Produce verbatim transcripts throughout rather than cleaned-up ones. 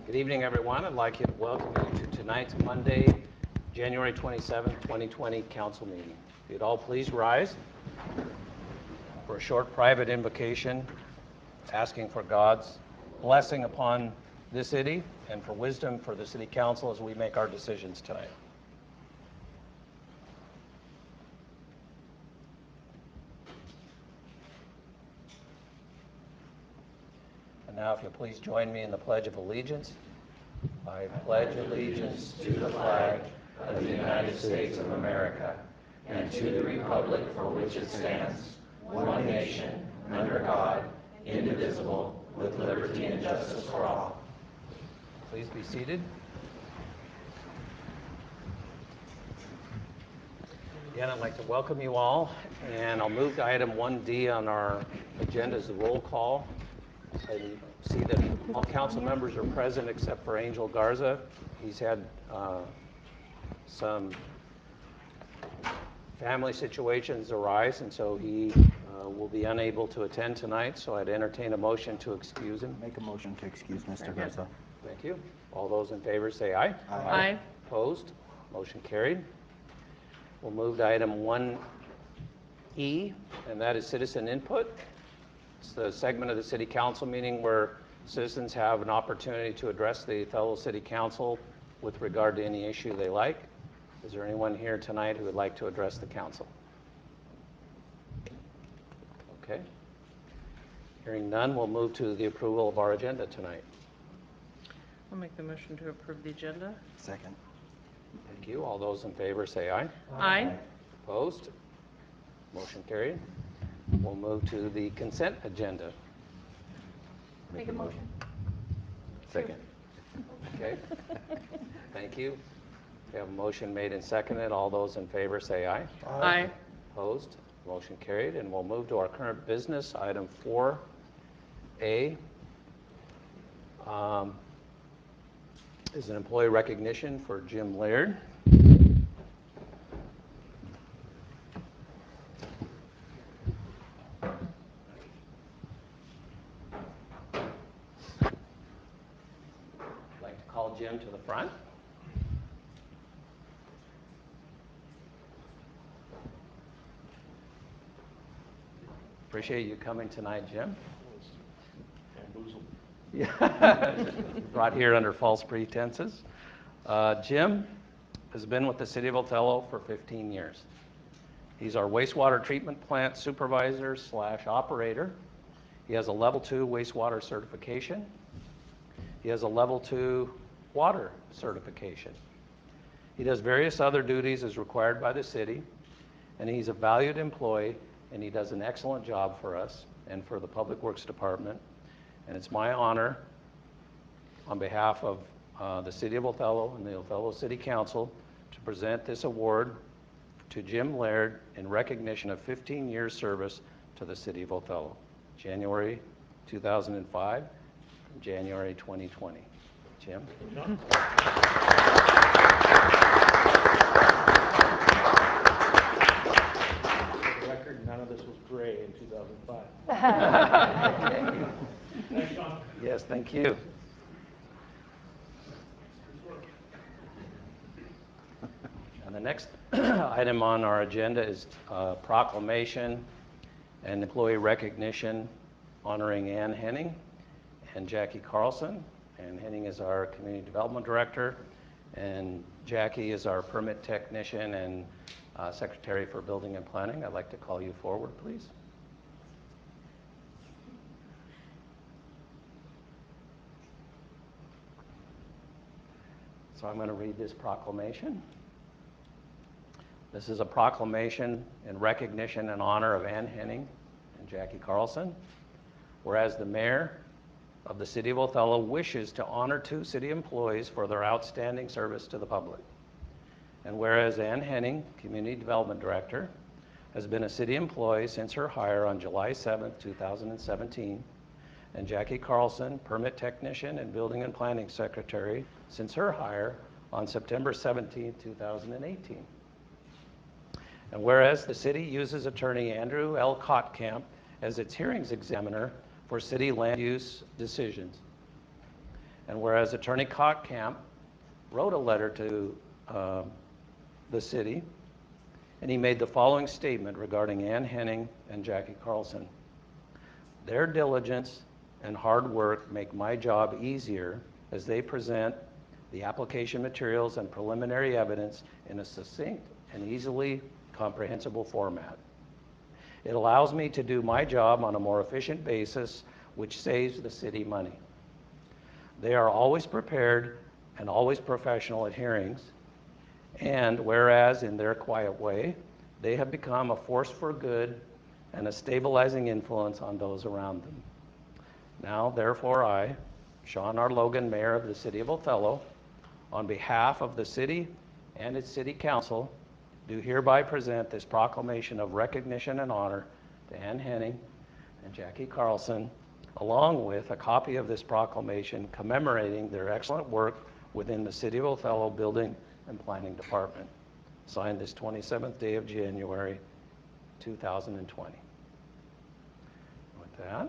Good evening, everyone. I'd like to welcome you to tonight's Monday, January twenty-seventh, twenty twenty council meeting. If you'd all please rise for a short private invocation, asking for God's blessing upon this city and for wisdom for the city council as we make our decisions tonight. And now, if you'll please join me in the Pledge of Allegiance. I pledge allegiance to the flag of the United States of America and to the republic for which it stands, one nation, under God, indivisible, with liberty and justice for all. Please be seated. Again, I'd like to welcome you all, and I'll move to item one D on our agenda as the roll call. I see that all council members are present except for Angel Garza. He's had uh, some family situations arise, and so he uh, will be unable to attend tonight, so I'd entertain a motion to excuse him. Make a motion to excuse Mister Garza. Thank you. All those in favor say aye. Aye. Aye. Opposed? Motion carried. We'll move to item one E, and that is citizen input. It's the segment of the city council meeting where citizens have an opportunity to address the fellow city council with regard to any issue they like. Is there anyone here tonight who would like to address the council? Okay. Hearing none, we'll move to the approval of our agenda tonight. I'll make the motion to approve the agenda. Second. Thank you. All those in favor say aye. Aye. Opposed? Motion carried. We'll move to the consent agenda. Make a motion. Second. Okay. Thank you. We have a motion made and seconded. All those in favor say aye. Aye. Opposed? Motion carried. And we'll move to our current business, item four A. Um, is an employee recognition for Jim Laird. I'd like to call Jim to the front. Appreciate you coming tonight, Jim. Yeah. Brought here under false pretenses. Uh, Jim has been with the city of Othello for fifteen years. He's our wastewater treatment plant supervisor slash operator. He has a level two wastewater certification. He has a level two water certification. He does various other duties as required by the city, and he's a valued employee, and he does an excellent job for us and for the Public Works Department. And it's my honor, on behalf of uh, the City of Othello and the Othello City Council, to present this award to Jim Laird in recognition of fifteen years service to the City of Othello, January two thousand five, January twenty twenty. Jim? For the record, none of this was gray in two thousand five. Thanks, John. Yes, thank you. And the next item on our agenda is uh, proclamation and employee recognition honoring Ann Henning and Jackie Carlson. Ann Henning is our community development director, and Jackie is our permit technician and uh, secretary for building and planning. I'd like to call you forward, please. So I'm going to read this proclamation. This is a proclamation in recognition and honor of Ann Henning and Jackie Carlson. Whereas the mayor of the City of Othello wishes to honor two city employees for their outstanding service to the public. And whereas Ann Henning, Community Development Director, has been a city employee since her hire on July seventh, two thousand seventeen, and Jackie Carlson, Permit Technician and Building and Planning Secretary, since her hire on September seventeenth, two thousand eighteen. And whereas the city uses attorney Andrew L. Kottkamp as its hearings examiner for city land use decisions. And whereas Attorney Kottkamp wrote a letter to uh, the city, and he made the following statement regarding Ann Henning and Jackie Carlson. Their diligence and hard work make my job easier as they present the application materials and preliminary evidence in a succinct and easily comprehensible format. It allows me to do my job on a more efficient basis, which saves the city money. They are always prepared and always professional at hearings, and whereas in their quiet way, they have become a force for good and a stabilizing influence on those around them. Now, therefore, I, Sean R. Logan, Mayor of the City of Othello, on behalf of the city and its city council, do hereby present this proclamation of recognition and honor to Ann Henning and Jackie Carlson, along with a copy of this proclamation commemorating their excellent work within the City of Othello Building and Planning Department. Signed this twenty-seventh day of January, two thousand twenty. With that,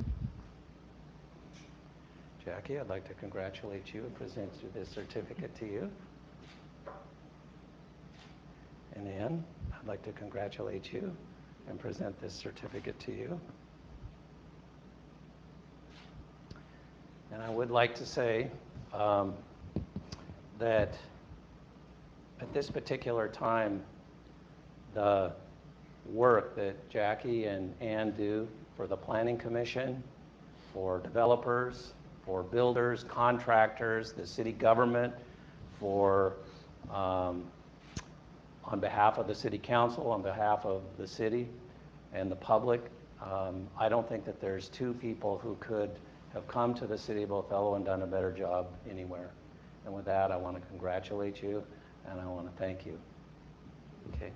Jackie, I'd like to congratulate you and present you this certificate to you. And Ann, I'd like to congratulate you and present this certificate to you. And I would like to say um, that at this particular time, the work that Jackie and Ann do for the Planning Commission, for developers, for builders, contractors, the city government, for um, on behalf of the city council, on behalf of the city and the public, um, I don't think that there's two people who could have come to the City of Othello and done a better job anywhere. And with that, I want to congratulate you and I want to thank you. Okay.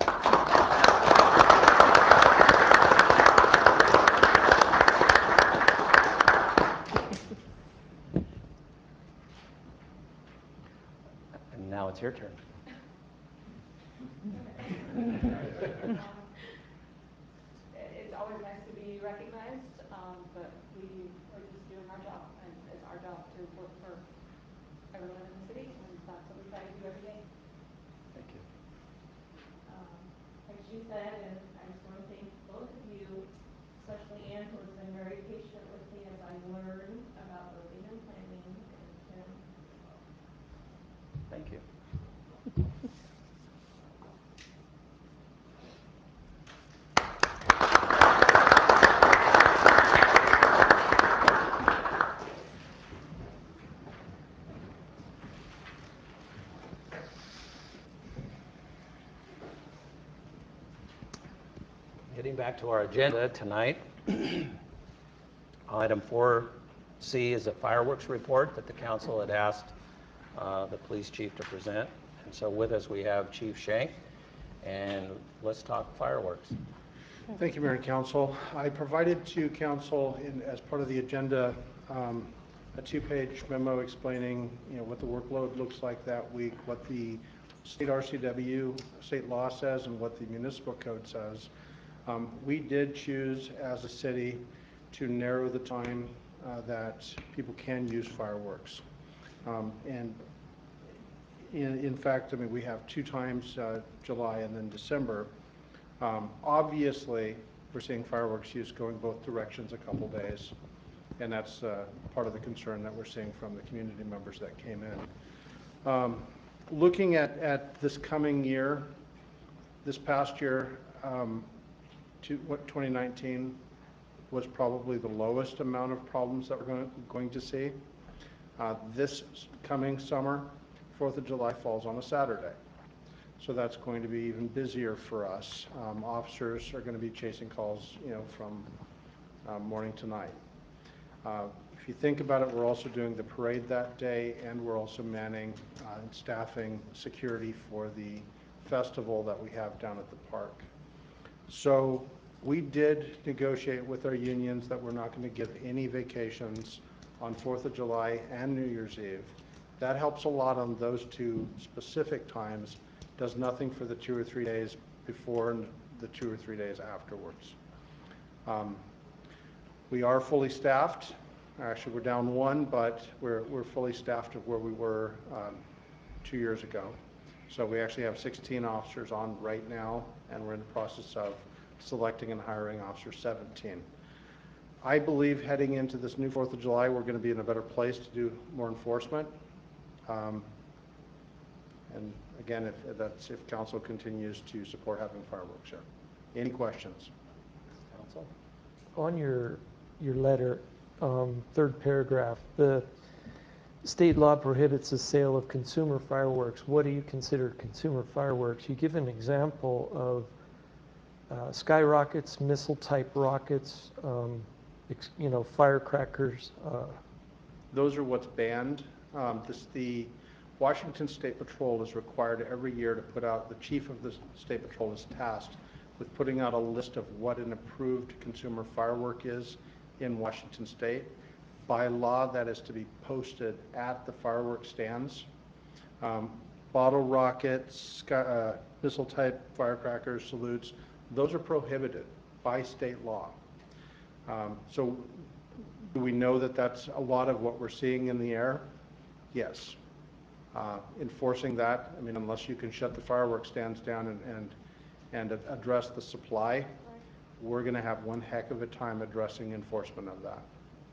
And now it's your turn. It's always nice to be recognized, um, but we are just doing our job, and it's our job to work for everyone in the city, and that's what we try to do every day. Thank you. Um, like she said, and I just want to thank both of you, especially Ann, who has been very patient with me as I learn about building and planning, and Tim. Thank you. Getting back to our agenda tonight, item four C is a fireworks report that the council had asked uh, the police chief to present. And so with us we have Chief Shank, and let's talk fireworks. Thank you, Mayor and Council. I provided to Council in, as part of the agenda um, a two-page memo explaining, you know, what the workload looks like that week, what the state R C W, state law says, and what the municipal code says. Um, we did choose as a city to narrow the time uh, that people can use fireworks. Um, and in, in fact, I mean, we have two times, uh, July and then December. Um, obviously, we're seeing fireworks use going both directions a couple days, and that's uh, part of the concern that we're seeing from the community members that came in. Um, looking at, at this coming year, this past year, um, to, what, twenty nineteen was probably the lowest amount of problems that we're going to, going to see. Uh, this coming summer, fourth of July falls on a Saturday. So that's going to be even busier for us. Um, officers are going to be chasing calls, you know, from uh, morning to night. Uh, if you think about it, we're also doing the parade that day, and we're also manning uh, and staffing security for the festival that we have down at the park. So we did negotiate with our unions that we're not going to give any vacations on fourth of July and New Year's Eve. That helps a lot on those two specific times. Does nothing for the two or three days before and the two or three days afterwards. Um, we are fully staffed. Actually, we're down one, but we're, we're fully staffed of where we were um, two years ago. So we actually have sixteen officers on right now, and we're in the process of selecting and hiring officer seventeen. I believe heading into this new fourth of July, we're going to be in a better place to do more enforcement. Um, And again, if that's, if council continues to support having fireworks here. Any questions? Council? On your, your letter, um, third paragraph, the state law prohibits the sale of consumer fireworks. What do you consider consumer fireworks? You give an example of uh, skyrockets, missile-type rockets, um, ex- you know, firecrackers. Uh, Those are what's banned. Um, this, the Washington State Patrol is required every year to put out, the chief of the State Patrol is tasked with putting out a list of what an approved consumer firework is in Washington State. By law, that is to be posted at the fireworks stands. Um, bottle rockets, sky, uh, missile-type firecrackers, salutes, those are prohibited by state law. Um, so do we know that that's a lot of what we're seeing in the air? Yes. Uh, enforcing that, I mean, unless you can shut the fireworks stands down and, and, and address the supply, we're going to have one heck of a time addressing enforcement of that.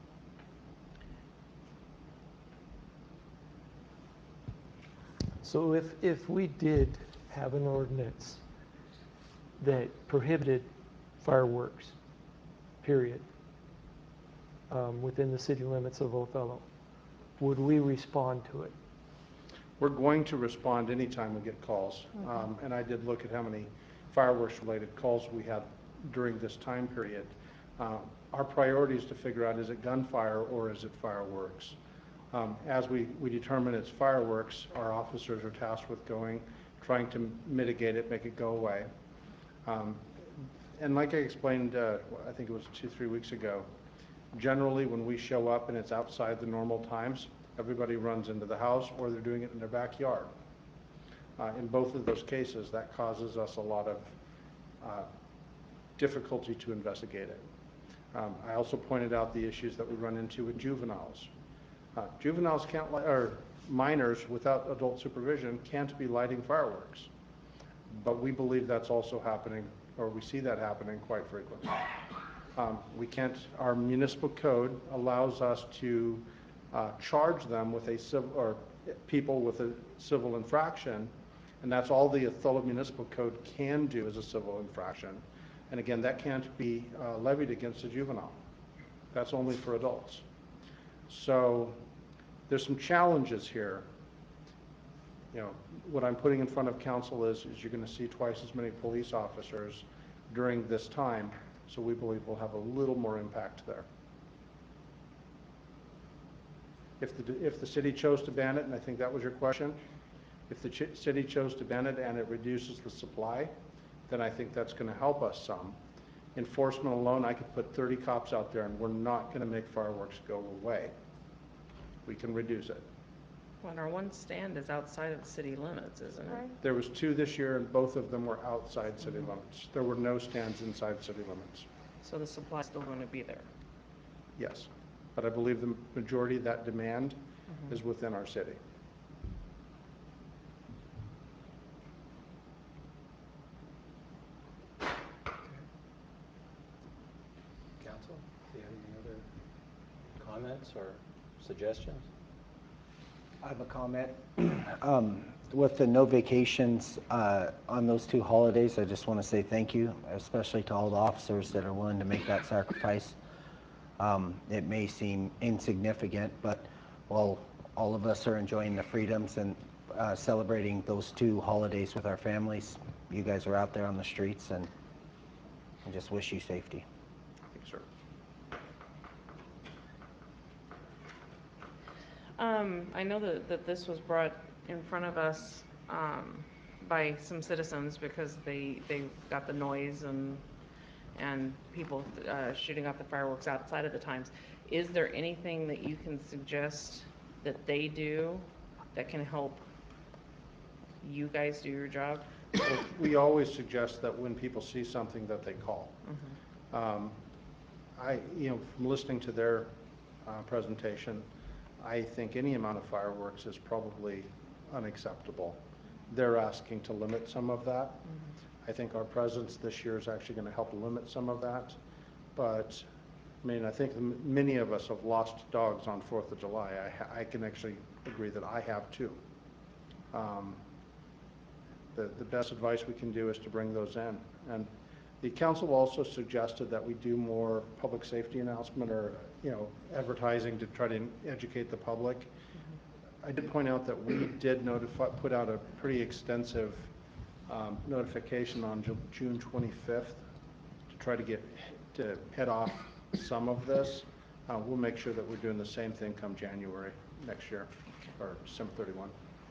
So if, if we did have an ordinance that prohibited fireworks, period, um, within the city limits of Othello, would we respond to it? We're going to respond anytime we get calls. Um, and I did look at how many fireworks-related calls we had during this time period. Uh, our priority is to figure out, is it gunfire or is it fireworks? Um, as we, we determine it's fireworks, our officers are tasked with going, trying to mitigate it, make it go away. Um, and like I explained, uh, I think it was two, three weeks ago, generally when we show up and it's outside the normal times, everybody runs into the house or they're doing it in their backyard. Uh, in both of those cases, that causes us a lot of uh, difficulty to investigate it. Um, I also pointed out the issues that we run into with juveniles. Uh, juveniles can't, li- or minors without adult supervision can't be lighting fireworks. But we believe that's also happening, or we see that happening quite frequently. Um, we can't, our municipal code allows us to uh, charge them with a civil, or people with a civil infraction, and that's all the Othello Municipal Code can do as a civil infraction. And again, that can't be uh, levied against a juvenile. That's only for adults. So there's some challenges here. You know, what I'm putting in front of council is, is you're going to see twice as many police officers during this time. So we believe we'll have a little more impact there. If the, if the city chose to ban it, and I think that was your question, if the ch city chose to ban it and it reduces the supply, then I think that's going to help us some. Enforcement alone, I could put thirty cops out there and we're not going to make fireworks go away. We can reduce it. Well, our one stand is outside of the city limits, isn't it? There was two this year and both of them were outside city limits. There were no stands inside city limits. So the supply's still going to be there. Yes, but I believe the majority of that demand Mhm. is within our city. Council, do you have any other comments or suggestions? I have a comment. Um, With the no vacations uh, on those two holidays, I just want to say thank you, especially to all the officers that are willing to make that sacrifice. Um, It may seem insignificant, but while all of us are enjoying the freedoms and uh, celebrating those two holidays with our families, you guys are out there on the streets, and I just wish you safety. Thank you, sir. Um, I know that, that this was brought in front of us, um, by some citizens because they, they got the noise and, and people, uh, shooting off the fireworks outside of the times. Is there anything that you can suggest that they do that can help you guys do your job? Well, we always suggest that when people see something that they call. Mhm. Um, I, you know, from listening to their uh, presentation, I think any amount of fireworks is probably unacceptable. They're asking to limit some of that. I think our presence this year is actually going to help limit some of that. But, I mean, I think m- many of us have lost dogs on Fourth of July. I, ha- I can actually agree that I have too. Um, The, the best advice we can do is to bring those in. And the council also suggested that we do more public safety announcement or, you know, advertising to try to educate the public. I did point out that we did notify, put out a pretty extensive um, notification on Ju- June twenty-fifth to try to get, to head off some of this. Uh, We'll make sure that we're doing the same thing come January next year, or December thirty-first.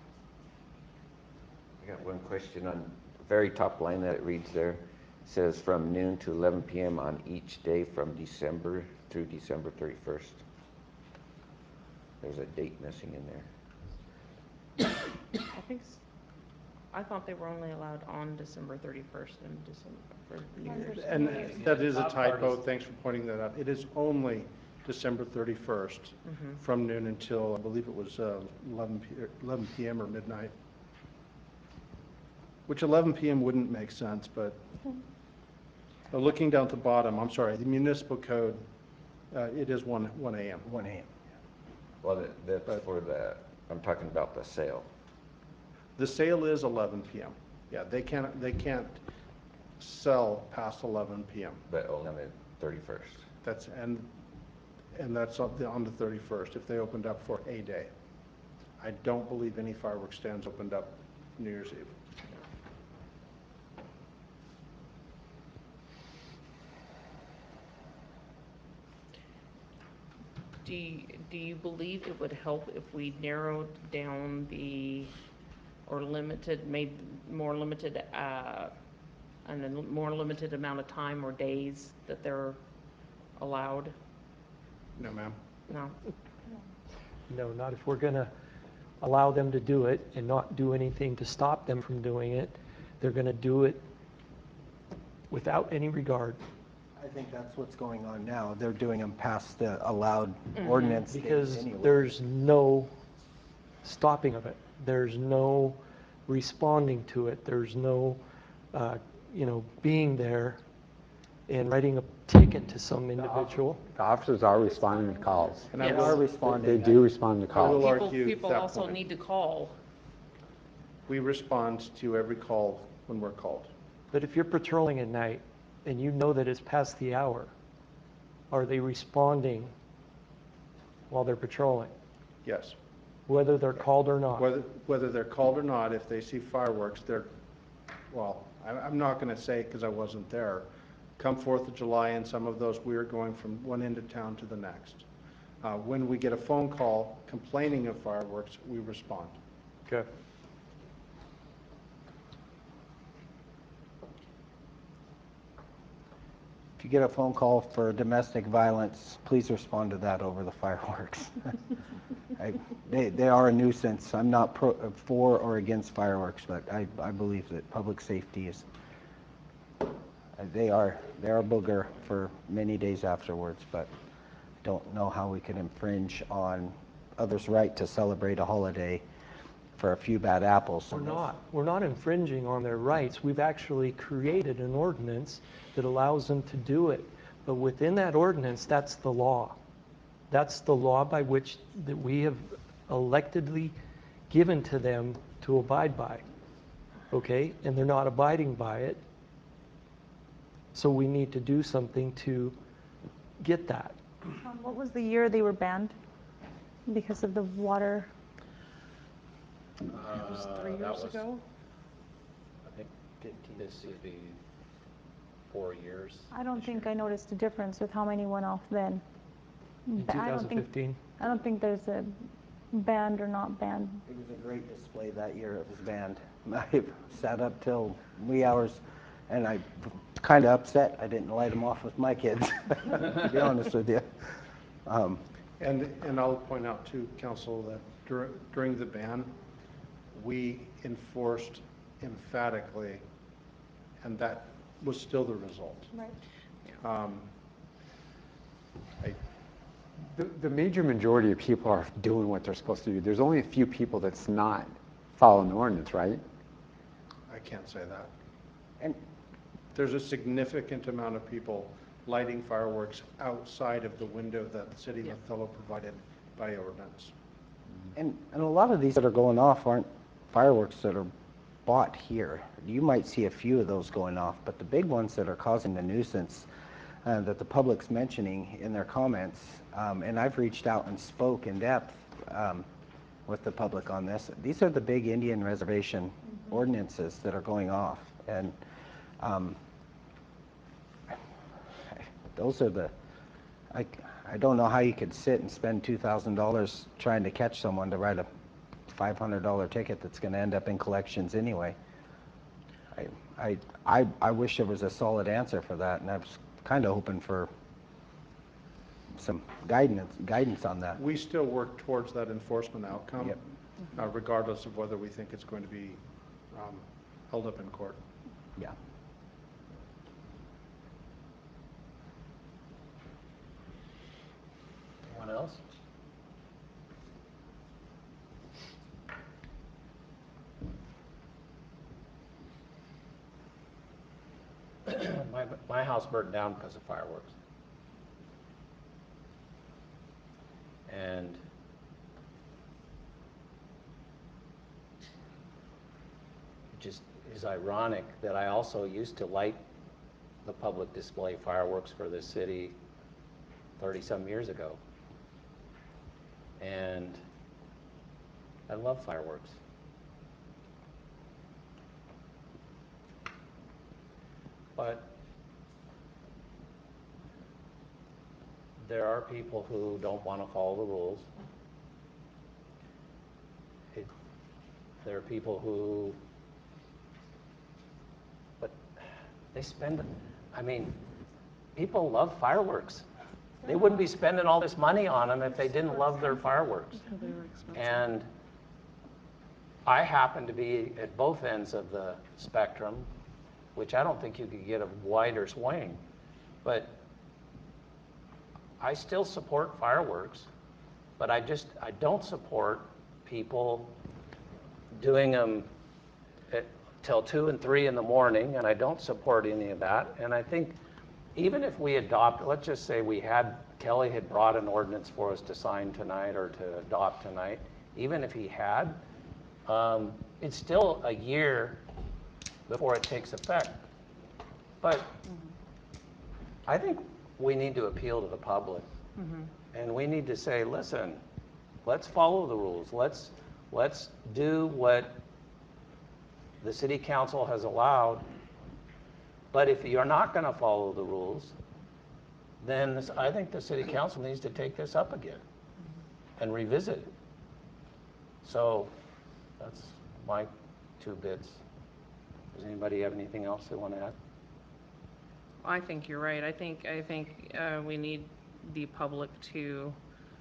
I got one question on the very top line that it reads there. It says from noon to eleven p m on each day from December through December thirty-first. There's a date missing in there. I think, s- I thought they were only allowed on December thirty-first and December, for New Year's. And that is a Top part typo, is- thanks for pointing that out. It is only December thirty-first Mhm. from noon until, I believe it was uh, eleven p- eleven p m or midnight. Which eleven p m wouldn't make sense, but uh, looking down at the bottom, I'm sorry, the municipal code, uh, it is one, one a m one A M. Well, that- that's for the, I'm talking about the sale. The sale is eleven p m Yeah, they can't, they can't sell past eleven p m But only on the thirty-first. That's, and, and that's on the, on the thirty-first, if they opened up for a day. I don't believe any fireworks stands opened up New Year's Eve. Do you, do you believe it would help if we narrowed down the, or limited, made more limited, uh, and a more limited amount of time or days that they're allowed? No, ma'am. No? No, not if we're going to allow them to do it and not do anything to stop them from doing it. They're going to do it without any regard. I think that's what's going on now. They're doing them past the allowed Mhm. ordinance date Because anyway. there's no stopping of it. There's no responding to it. There's no, uh, you know, being there and writing a ticket to some individual. The officers are responding to calls. And I Yes. They are will, They responding. do respond to I will calls. People, argue people that also point. need to call. We respond to every call when we're called. But if you're patrolling at night and you know that it's past the hour, are they responding while they're patrolling, Yes. whether they're called or not? Whether, whether they're called or not, if they see fireworks, they're, well, I- I'm not going to say because I wasn't there. Come Fourth of July and some of those, we are going from one end of town to the next. Uh, When we get a phone call complaining of fireworks, we respond. Okay. If you get a phone call for domestic violence, please respond to that over the fireworks. I- They, they are a nuisance. I'm not pro, for or against fireworks, but I, I believe that public safety is, uh, they are, they are a booger for many days afterwards, but don't know how we can infringe on others' right to celebrate a holiday for a few bad apples. We're not. We're not infringing on their rights. We've actually created an ordinance that allows them to do it. But within that ordinance, that's the law. That's the law by which that we have electedly given to them to abide by. Okay? And they're not abiding by it. So we need to do something to get that. Um, What was the year they were banned because of the water? It was three years ago? I think this would be four years. I don't think I noticed a difference with how many went off then. In Ba- I don't think, 2015. I don't think there's a banned or not banned. It was a great display that year. It was banned. I sat up till wee hours, and I kind of upset I didn't light them off with my kids, to be honest with you. Um, And, and I'll point out too, council, that dur- during the ban, we enforced emphatically, and that was still the result. Right. Um, I, The, the major majority of people are doing what they're supposed to do. There's only a few people that's not following the ordinance, right? I can't say that. And There's a significant amount of people lighting fireworks outside of the window that the city of Othello provided by ordinance. And, and a lot of these that are going off aren't fireworks that are bought here. You might see a few of those going off, but the big ones that are causing the nuisance uh, that the public's mentioning in their comments, um, and I've reached out and spoke in depth um, with the public on this, these are the big Indian reservation mm-hmm. ordinances that are going off. And um, those are the, I, I don't know how you could sit and spend two thousand dollars trying to catch someone to write a five hundred dollar ticket that's going to end up in collections anyway. I, I, I, I wish there was a solid answer for that, and I was kind of hoping for some guidance, guidance on that. We still work towards that enforcement outcome, Yep. uh, regardless of whether we think it's going to be um, held up in court. Yeah. Anyone else? my, my house burned down because of fireworks. And it just is ironic that I also used to light the public display fireworks for this city thirty some years ago. And I love fireworks. But there are people who don't want to follow the rules. It, there are people who, but they spend, I mean, people love fireworks. They wouldn't be spending all this money on them if they didn't love their fireworks. And I happen to be at both ends of the spectrum, which I don't think you could get a wider swing. But I still support fireworks, but I just, I don't support people doing them at, till two and three in the morning, and I don't support any of that. And I think even if we adopt, let's just say we had, Kelly had brought an ordinance for us to sign tonight or to adopt tonight, even if he had, um, it's still a year before it takes effect. But I think we need to appeal to the public. Mm-hmm. And we need to say, listen, let's follow the rules. Let's, let's do what the city council has allowed. But if you're not going to follow the rules, then this, I think the city council needs to take this up again and revisit it. So that's my two bits. Does anybody have anything else they want to add? I think you're right. I think I think uh, we need the public to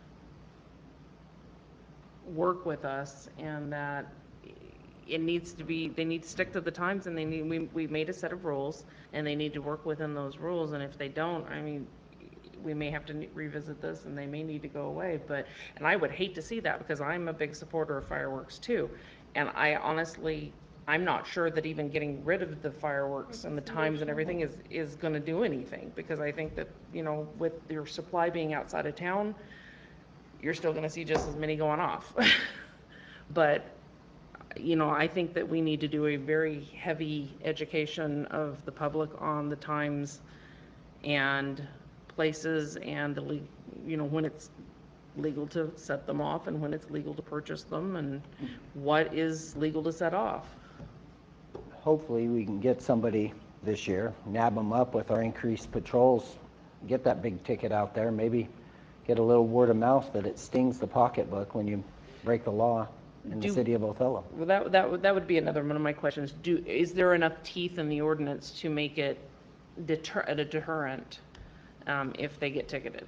work with us, and that it needs to be, they need to stick to the times, and they need, we, we made a set of rules, and they need to work within those rules. And if they don't, I mean, we may have to revisit this, and they may need to go away. But, and I would hate to see that, because I'm a big supporter of fireworks too. And I honestly, I'm not sure that even getting rid of the fireworks and the times and everything is, is going to do anything, because I think that, you know, with your supply being outside of town, you're still going to see just as many going off. But, you know, I think that we need to do a very heavy education of the public on the times and places, and the, le- you know, when it's legal to set them off and when it's legal to purchase them, and what is legal to set off. Hopefully we can get somebody this year, nab them up with our increased patrols, get that big ticket out there, maybe get a little word of mouth that it stings the pocketbook when you break the law in Do- the city of Othello. Well, that, that would, that would be another one of my questions. Do, is there enough teeth in the ordinance to make it deter, a deterrent um, if they get ticketed?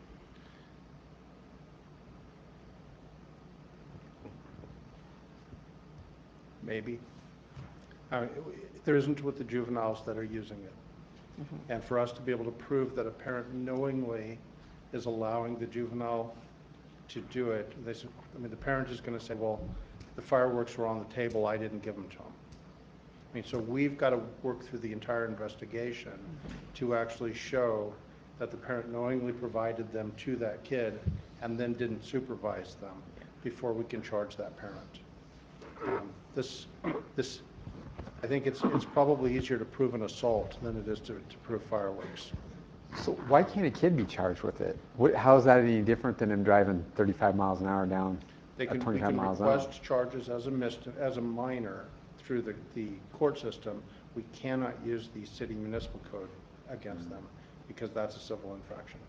Maybe. Uh, There isn't with the juveniles that are using it. Mm-hmm. And for us to be able to prove that a parent knowingly is allowing the juvenile to do it. They, s- I mean, the parent is going to say, well, the fireworks were on the table, I didn't give them to them. I mean, so we've got to work through the entire investigation to actually show that the parent knowingly provided them to that kid and then didn't supervise them before we can charge that parent. Um, This, this, I think it's, it's probably easier to prove an assault than it is to, to prove fireworks. So why can't a kid be charged with it? What, how is that any different than him driving thirty-five miles an hour down They at can, we twenty-five can miles an hour? request charges as a mis, as a minor through the, the court system. We cannot use the city municipal code against them because that's a civil infraction.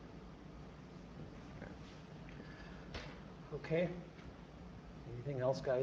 Okay. Anything else, guys?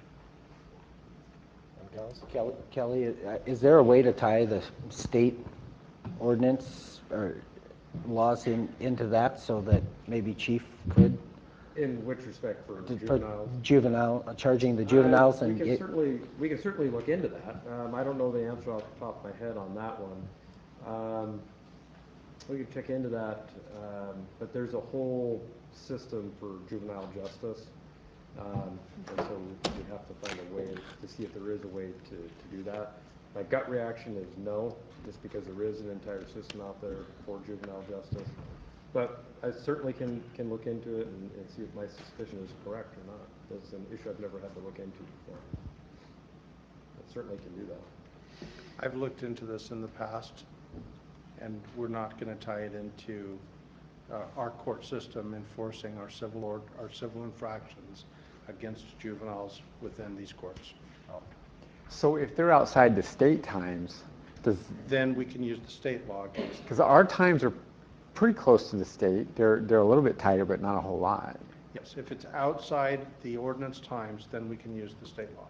Anything else? Kelly, Kelly, uh, is there a way to tie the state ordinance or laws in, into that so that maybe chief could? In which respect, for for juveniles? Juvenile, uh, charging the juveniles Uh, and We can get, certainly, we can certainly look into that. Um, I don't know the answer off the top of my head on that one. Um, We can check into that, um, but there's a whole system for juvenile justice. Um, and so we have to find a way to see if there is a way to, to do that. My gut reaction is no, just because there is an entire system out there for juvenile justice. But I certainly can, can look into it and, and see if my suspicion is correct or not. That's an issue I've never had to look into before. I certainly can do that. I've looked into this in the past, and we're not going to tie it into uh, our court system enforcing our civil or our civil infractions against juveniles within these courts. So if they're outside the state times, does, Then we can use the state law against them. because our times are pretty close to the state, they're, they're a little bit tighter, but not a whole lot. Yes, if it's outside the ordinance times, then we can use the state law.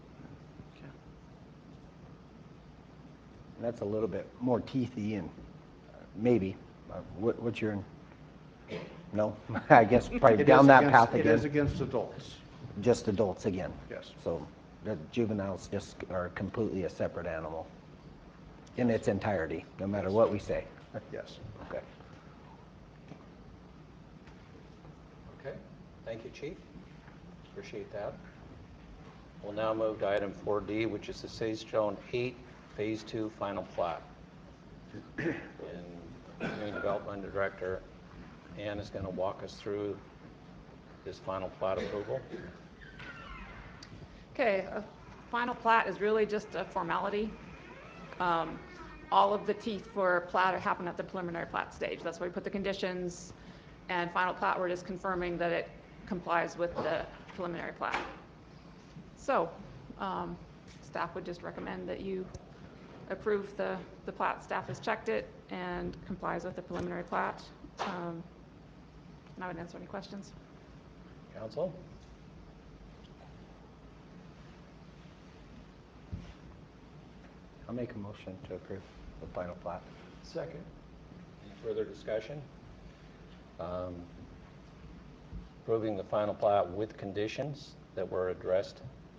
that's a little bit more teethy and uh, maybe, uh, what, what's your, no? I guess probably It down is that against- path It is again, against adults, just adults again. yes. So the juveniles just are completely a separate animal in its entirety, no matter what we say. Yes. Okay. Okay, thank you, Chief. Appreciate that. We'll now move to item four D, which is the Sage-Stone eight, Phase Two Final Plat. And Community Development Director Ann is going to walk us through this final plat approval. Okay, a final plat is really just a formality. Um, all of the teeth for plat happen at the preliminary plat stage. That's why we put the conditions, and final plat, we're just confirming that it complies with the preliminary plat. So, um, staff would just recommend that you approve the, the plat. Staff has checked it and complies with the preliminary plat. Um, and I would answer any questions. Council? I'll make a motion to approve the final plat. Second. Any further discussion? Um, Approving the final plat with conditions that were addressed.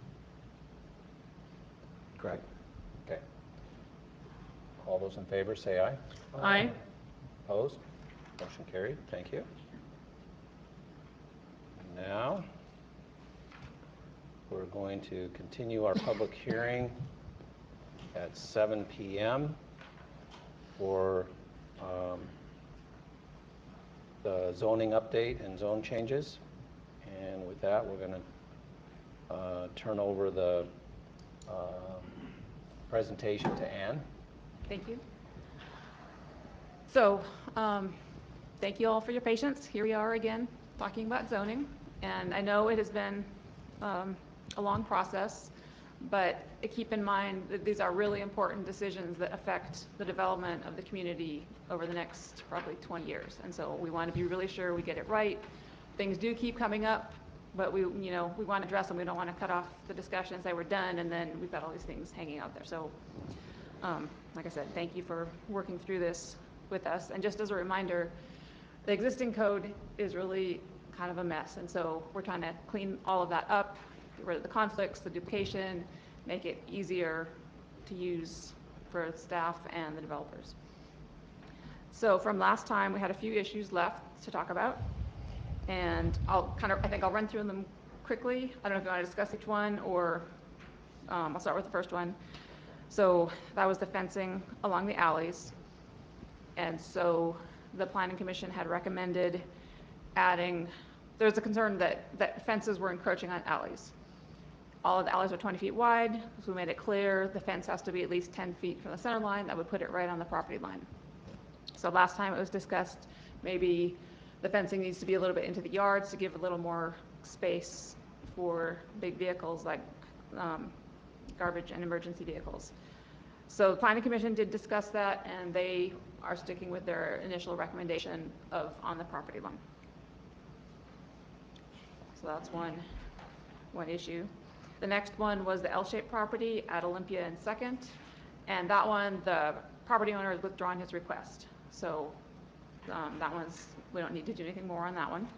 Correct. Okay. All those in favor say aye. Aye. Opposed? Motion carried. Thank you. Now, we're going to continue our public hearing at seven P M for um, the zoning update and zone changes. And with that, we're going to uh, turn over the uh, presentation to Ann. Thank you. So, um, thank you all for your patience. Here we are again, talking about zoning. And I know it has been um, a long process, but keep in mind that these are really important decisions that affect the development of the community over the next probably twenty years. And so we want to be really sure we get it right. Things do keep coming up, but we, you know, we want to address them. We don't want to cut off the discussions that were done, and then we've got all these things hanging out there. So, um, like I said, thank you for working through this with us. And just as a reminder, the existing code is really kind of a mess. And so we're trying to clean all of that up, get rid of the conflicts, the duplication, make it easier to use for staff and the developers. So from last time, we had a few issues left to talk about. And I'll kind of, I think I'll run through them quickly. I don't know if you want to discuss each one, or um, I'll start with the first one. So that was the fencing along the alleys. And so the Planning Commission had recommended adding, there was a concern that, that fences were encroaching on alleys. All of the alleys are twenty feet wide, so we made it clear the fence has to be at least ten feet from the center line. That would put it right on the property line. So last time it was discussed, maybe the fencing needs to be a little bit into the yards to give a little more space for big vehicles like um, garbage and emergency vehicles. So the Planning Commission did discuss that, and they are sticking with their initial recommendation of on the property line. So that's one, one issue. The next one was the L-shaped property at Olympia and Second, and that one, the property owner has withdrawn his request. So um, that one's, we don't need to do anything more on that one.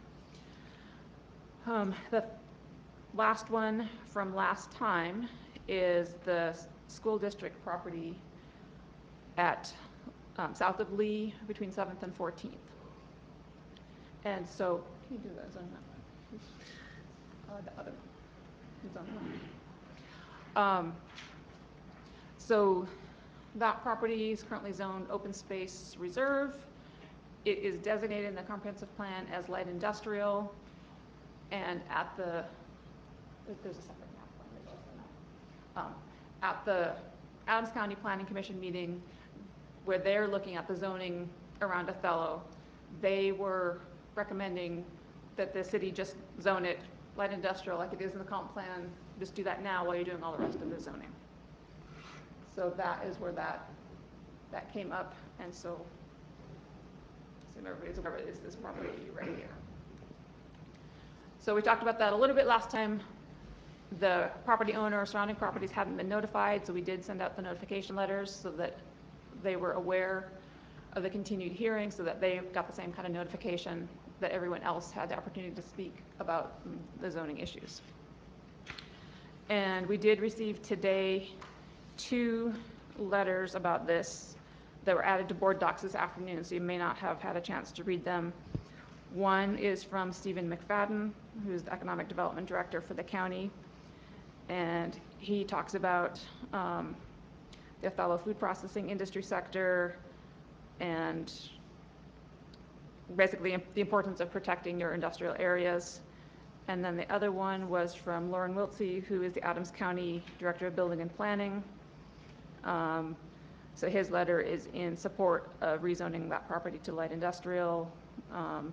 Um, the last one from last time is the school district property at um, south of Lee between seventh and fourteenth. And so, can you do that on that one? Uh, the other one. On that one. Um, so that property is currently zoned open space reserve. It is designated in the comprehensive plan as light industrial, and at the, there's a separate map. Um, at the Adams County Planning Commission meeting, where they're looking at the zoning around Othello, they were recommending that the city just zone it light industrial like it is in the comp plan. Just do that now while you're doing all the rest of the zoning. So that is where that that came up, and so, so everybody's aware of it, is this property right here. So we talked about that a little bit last time. The property owner or surrounding properties hadn't been notified, so we did send out the notification letters so that they were aware of the continued hearing, so that they got the same kind of notification that everyone else had the opportunity to speak about the zoning issues. And we did receive today two letters about this that were added to board docs this afternoon, so you may not have had a chance to read them. One is from Stephen McFadden, who's the Economic Development Director for the county, and he talks about um, the Othello food processing industry sector and basically the importance of protecting your industrial areas. And then the other one was from Lauren Wiltsey, who is the Adams County Director of Building and Planning. Um, so his letter is in support of rezoning that property to light industrial. Um,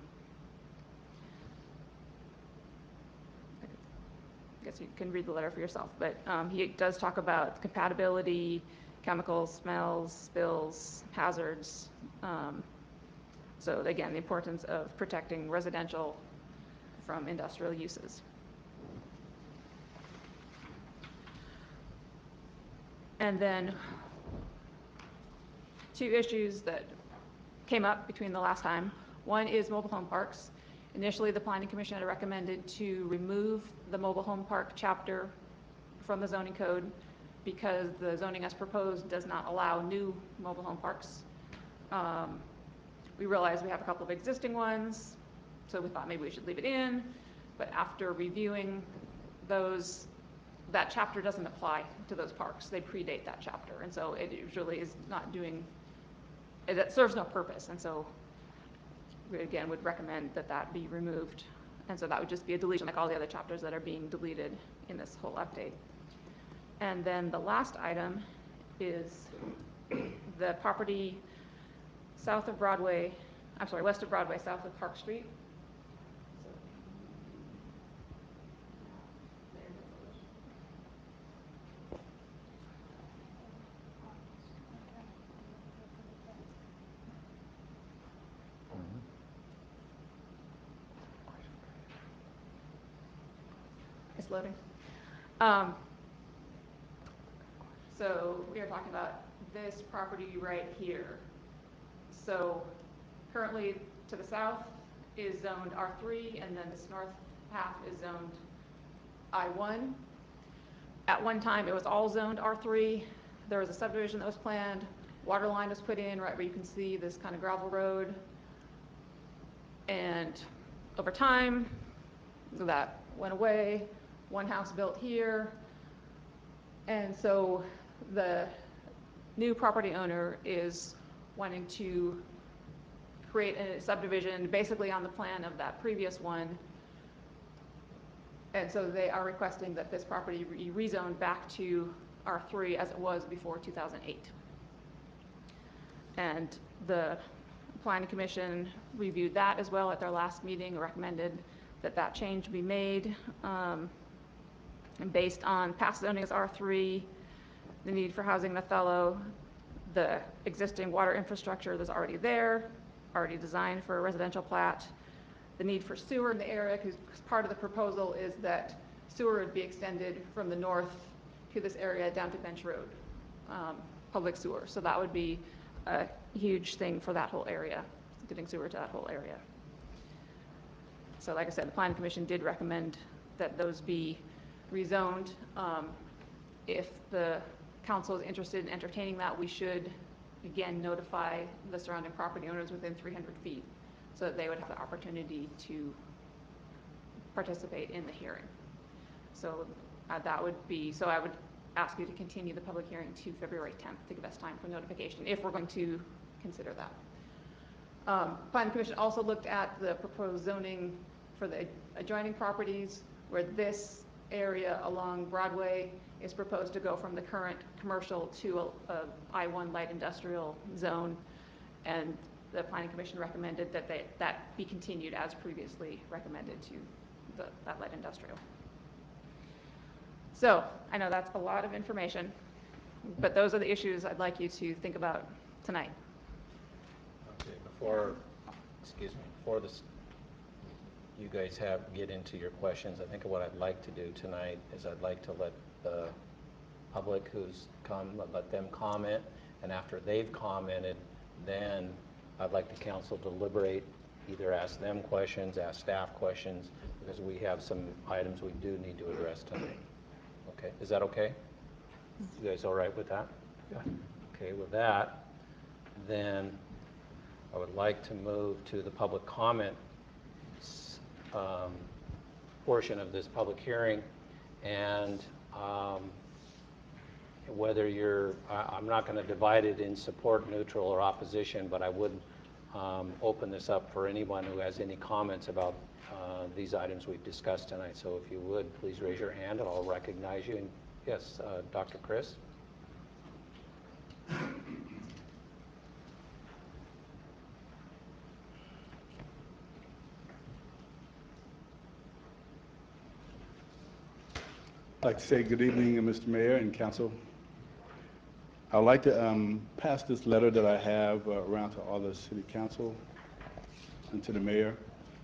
I guess you can read the letter for yourself, but um, he does talk about compatibility, chemicals, smells, spills, hazards. Um, so again, the importance of protecting residential from industrial uses. And then two issues that came up between the last time. One is mobile home parks. Initially, the Planning Commission had recommended to remove the mobile home park chapter from the zoning code because the zoning as proposed does not allow new mobile home parks. Um, we realized we have a couple of existing ones, so we thought maybe we should leave it in. But after reviewing those, that chapter doesn't apply to those parks. They predate that chapter, and so it really is not doing, it serves no purpose, and so we again would recommend that that be removed. And so that would just be a deletion like all the other chapters that are being deleted in this whole update. And then the last item is the property south of Broadway, I'm sorry, west of Broadway, south of Park Street. It's loading. Um, so we are talking about this property right here. So currently to the south is zoned R three, and then this north half is zoned I one. At one time it was all zoned R three. There was a subdivision that was planned. water line was put in right where you can see this kind of gravel road. And over time, that went away, one house built here. And so the new property owner is wanting to create a subdivision basically on the plan of that previous one. And so they are requesting that this property be rezoned back to R three as it was before two thousand eight. And the Planning Commission reviewed that as well at their last meeting, recommended that that change be made. Um, and based on past zoning as R three, the need for housing in Othello, the existing water infrastructure that's already there, already designed for a residential plat, the need for sewer in the area, because part of the proposal is that sewer would be extended from the north to this area down to Bench Road, um, public sewer. So that would be a huge thing for that whole area, getting sewer to that whole area. So like I said, the Planning Commission did recommend that those be rezoned. Um, if the council is interested in entertaining that, we should again notify the surrounding property owners within three hundred feet so that they would have the opportunity to participate in the hearing. So uh, that would be, so I would ask you to continue the public hearing to February tenth to give us time for notification if we're going to consider that. Um, Planning Commission also looked at the proposed zoning for the adjoining properties where this area along Broadway is proposed to go from the current commercial to a, a I one light industrial zone, and the Planning Commission recommended that they, that be continued as previously recommended to the, that light industrial. So I know that's a lot of information, but those are the issues I'd like you to think about tonight. Okay, before, excuse me, before this, you guys have, get into your questions, I think what I'd like to do tonight is I'd like to let the public who's come, let them comment, and after they've commented, then I'd like the council to deliberate, either ask them questions, ask staff questions, because we have some items we do need to address tonight. Okay, is that okay? You guys all right with that? Yeah. Okay, with that, then I would like to move to the public comment um, portion of this public hearing, and um, whether you're, I, I'm not going to divide it in support, neutral, or opposition, but I would um, open this up for anyone who has any comments about uh, these items we've discussed tonight. So if you would, please raise your hand and I'll recognize you. And yes, uh, Doctor Chris. I'd like to say good evening, uh, Mister Mayor and Council. I'd like to um, pass this letter that I have uh, around to all the City Council and to the Mayor.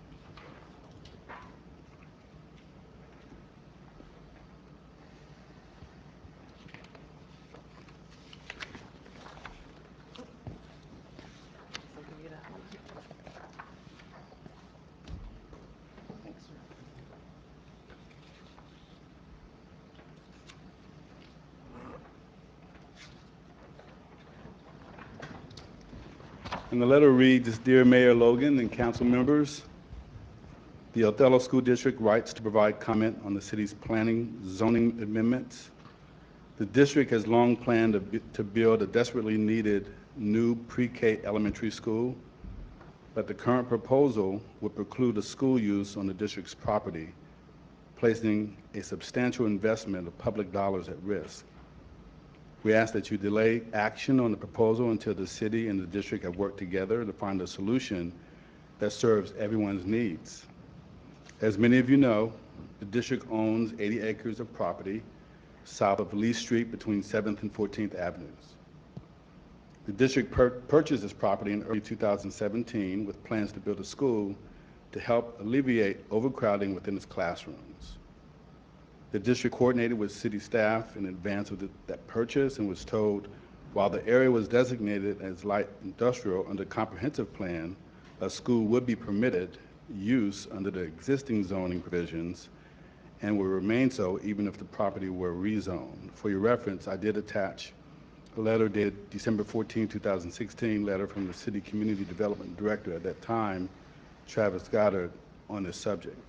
And the letter reads, Dear Mayor Logan and council members, the Othello School District writes to provide comment on the city's planning zoning amendments. The district has long planned to, b to build a desperately needed new pre-K elementary school, but the current proposal would preclude a school use on the district's property, placing a substantial investment of public dollars at risk. We ask that you delay action on the proposal until the city and the district have worked together to find a solution that serves everyone's needs. As many of you know, the district owns eighty acres of property south of Lee Street between seventh and fourteenth Avenues. The district pur purchased this property in early two thousand seventeen with plans to build a school to help alleviate overcrowding within its classrooms. The district coordinated with city staff in advance of the, that purchase and was told while the area was designated as light industrial under comprehensive plan, a school would be permitted use under the existing zoning provisions and will remain so even if the property were rezoned. For your reference, I did attach the letter dated December fourteenth, two thousand sixteen, letter from the City Community Development Director at that time, Travis Goddard, on this subject.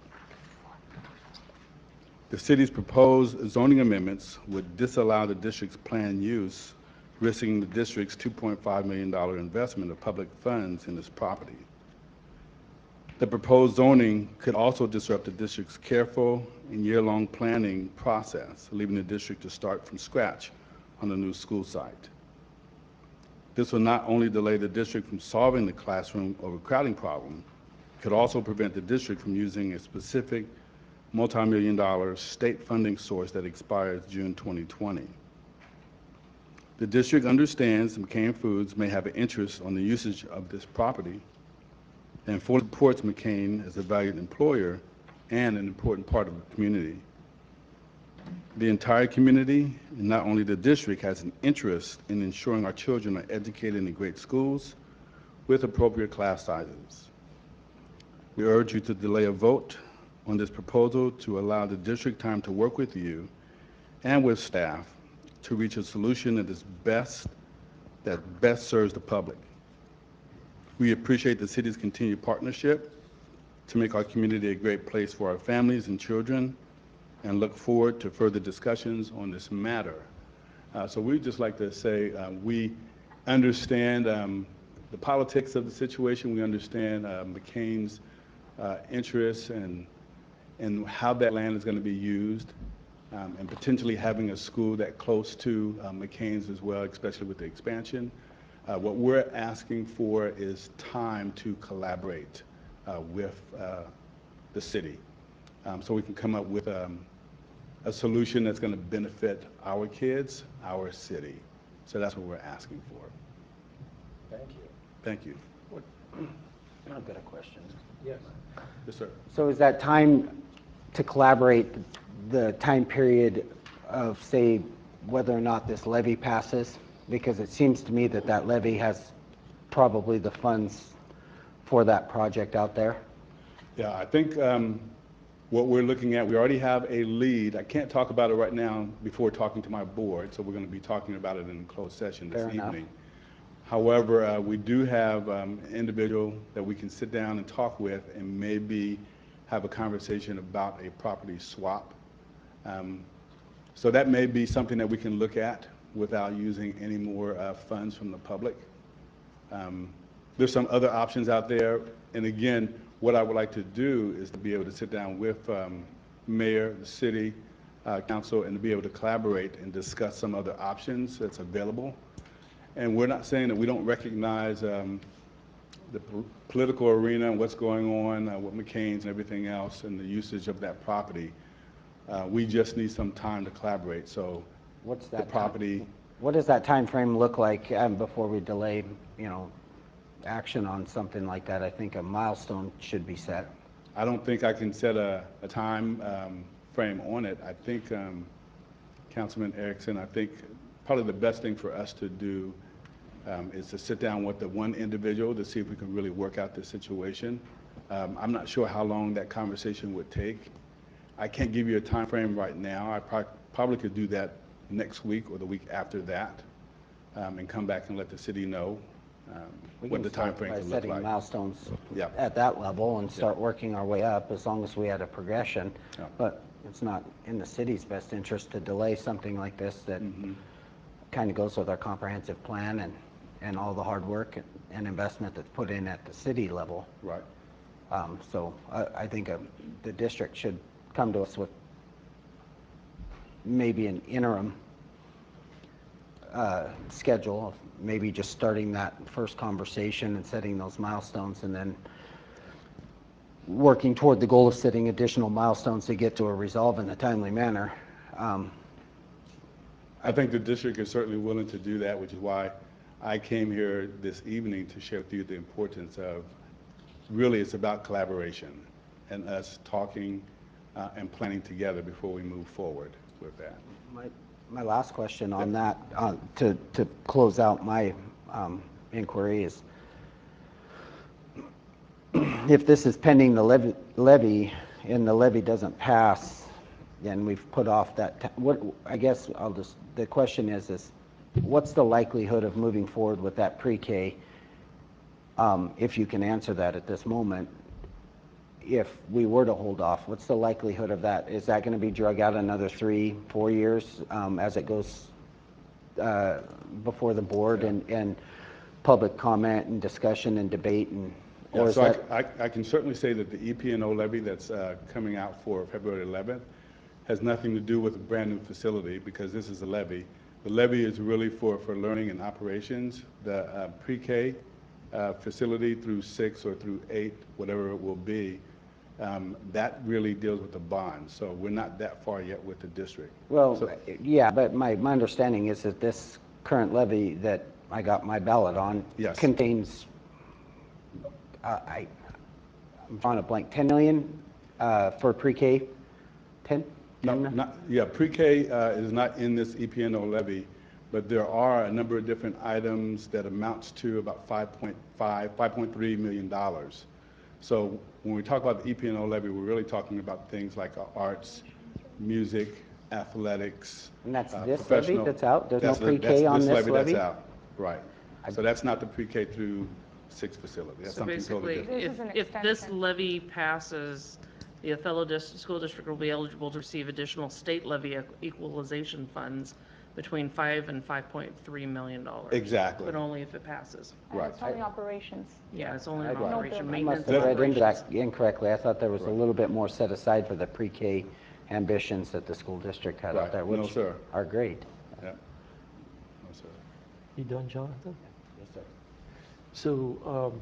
The city's proposed zoning amendments would disallow the district's planned use, risking the district's two point five million dollars investment of public funds in this property. The proposed zoning could also disrupt the district's careful and year-long planning process, leaving the district to start from scratch on the new school site. This will not only delay the district from solving the classroom overcrowding problem, it could also prevent the district from using a specific multi-million dollar state funding source that expires June twenty twenty. The district understands McCain Foods may have an interest on the usage of this property and fully supports McCain as a valued employer and an important part of the community. The entire community, and not only the district, has an interest in ensuring our children are educated in great schools with appropriate class sizes. We urge you to delay a vote on this proposal to allow the district time to work with you and with staff to reach a solution that is best, that best serves the public. We appreciate the city's continued partnership to make our community a great place for our families and children, and look forward to further discussions on this matter. Uh, so we'd just like to say uh, we understand um, the politics of the situation. We understand uh, McCain's uh, interests and, and how that land is going to be used, um, and potentially having a school that close to uh, McCain's as well, especially with the expansion. Uh, what we're asking for is time to collaborate uh, with uh, the city, um, so we can come up with um, a solution that's going to benefit our kids, our city. So that's what we're asking for. Thank you. Thank you. I've got a question. Yes. Yes, sir. So is that time to collaborate the time period of, say, whether or not this levy passes? Because it seems to me that that levy has probably the funds for that project out there. Yeah, I think um, what we're looking at, we already have a lead. I can't talk about it right now before talking to my board, so we're going to be talking about it in closed session this Fair enough. evening. However, uh, we do have um, an individual that we can sit down and talk with and maybe have a conversation about a property swap. Um, so that may be something that we can look at without using any more uh, funds from the public. Um, there's some other options out there, and again, what I would like to do is to be able to sit down with um, mayor, the city, uh, council, and to be able to collaborate and discuss some other options that's available. And we're not saying that we don't recognize um, the po political arena and what's going on uh, with McCain's and everything else and the usage of that property. Uh, we just need some time to collaborate. So What's the that property, time, what does that time frame look like um, before we delay, you know, action on something like that? I think a milestone should be set. I don't think I can set a, a time um, frame on it. I think, um, Councilman Erickson, I think probably the best thing for us to do um, is to sit down with the one individual to see if we can really work out this situation. Um, I'm not sure how long that conversation would take. I can't give you a time frame right now. I pro probably could do that next week or the week after that, um, and come back and let the city know um, We what can the time start frame by could look setting like. milestones Yeah. at that level and start working our way up, as long as we had a progression. Yeah. But it's not in the city's best interest to delay something like this that Mhm. kind of goes with our comprehensive plan and, and all the hard work and, and investment that's put in at the city level. Right. Um, so I, I think um, the district should come to us with maybe an interim uh, schedule of maybe just starting that first conversation and setting those milestones, and then working toward the goal of setting additional milestones to get to a resolve in a timely manner. Um, I think the district is certainly willing to do that, which is why I came here this evening to share with you the importance of, really it's about collaboration and us talking uh, and planning together before we move forward with that. My, my last question on that, uh, to, to close out my um, inquiry, is if this is pending the levy, levy and the levy doesn't pass, then we've put off that, ti- what, I guess I'll just, the question is, is what's the likelihood of moving forward with that pre-K? Um, if you can answer that at this moment, if we were to hold off, what's the likelihood of that? Is that going to be drug out another three, four years um, as it goes uh, before the board and, and public comment and discussion and debate? And Yeah, or is so I, that I, I can certainly say that the E P and O levy that's uh, coming out for February eleventh has nothing to do with a brand new facility, because this is a levy. The levy is really for, for learning and operations. The uh, pre-K uh, facility through six or through eight, whatever it will be, um, that really deals with the bond. So we're not that far yet with the district. well, So- yeah, but my, my understanding is that this current levy that I got my ballot on Yes. contains, uh, I, I'm drawing a blank, ten million uh, for pre-K? ten? No, not, yeah, pre-K uh, is not in this E P and O levy, but there are a number of different items that amounts to about five point five, five point three million dollars. So when we talk about the E P and O levy, we're really talking about things like uh, arts, music, athletics. And that's uh, this levy professional- that's out? There's no that's the- pre-K that's on this levy levy? that's out, right. So that's not the pre-K through six facility. That's So something totally basically, different. if, if this levy passes, the Othello Dis- School District will be eligible to receive additional state levy equ- equalization funds between five and five point three million dollars. Exactly. But only if it passes. And Right. it's only operations. Yeah, it's only I- an I- operation, No I maintenance must and have read into operations. that incorrectly. I thought there was a Right. little bit more set aside for the pre-K ambitions that the school district had out Right. there, No, which sir. are great. Yeah. No, sir. You done, Jonathan? Yes, sir. So um,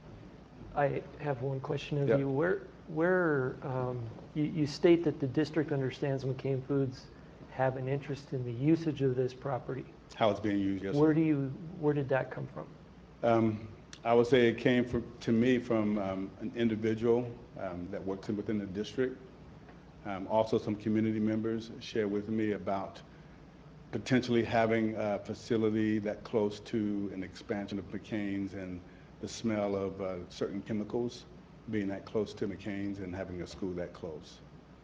I have one question of Yep. you. Where, where um, you, you state that the district understands McCain Foods have an interest in the usage of this property. How it's being used, yes, sir. Where do you, where did that come from? Um, I would say it came from, to me from um, an individual um, that works in- within the district. Um, Also, some community members shared with me about potentially having a facility that close to an expansion of McCain's and the smell of uh, certain chemicals, being that close to McCain's and having a school that close.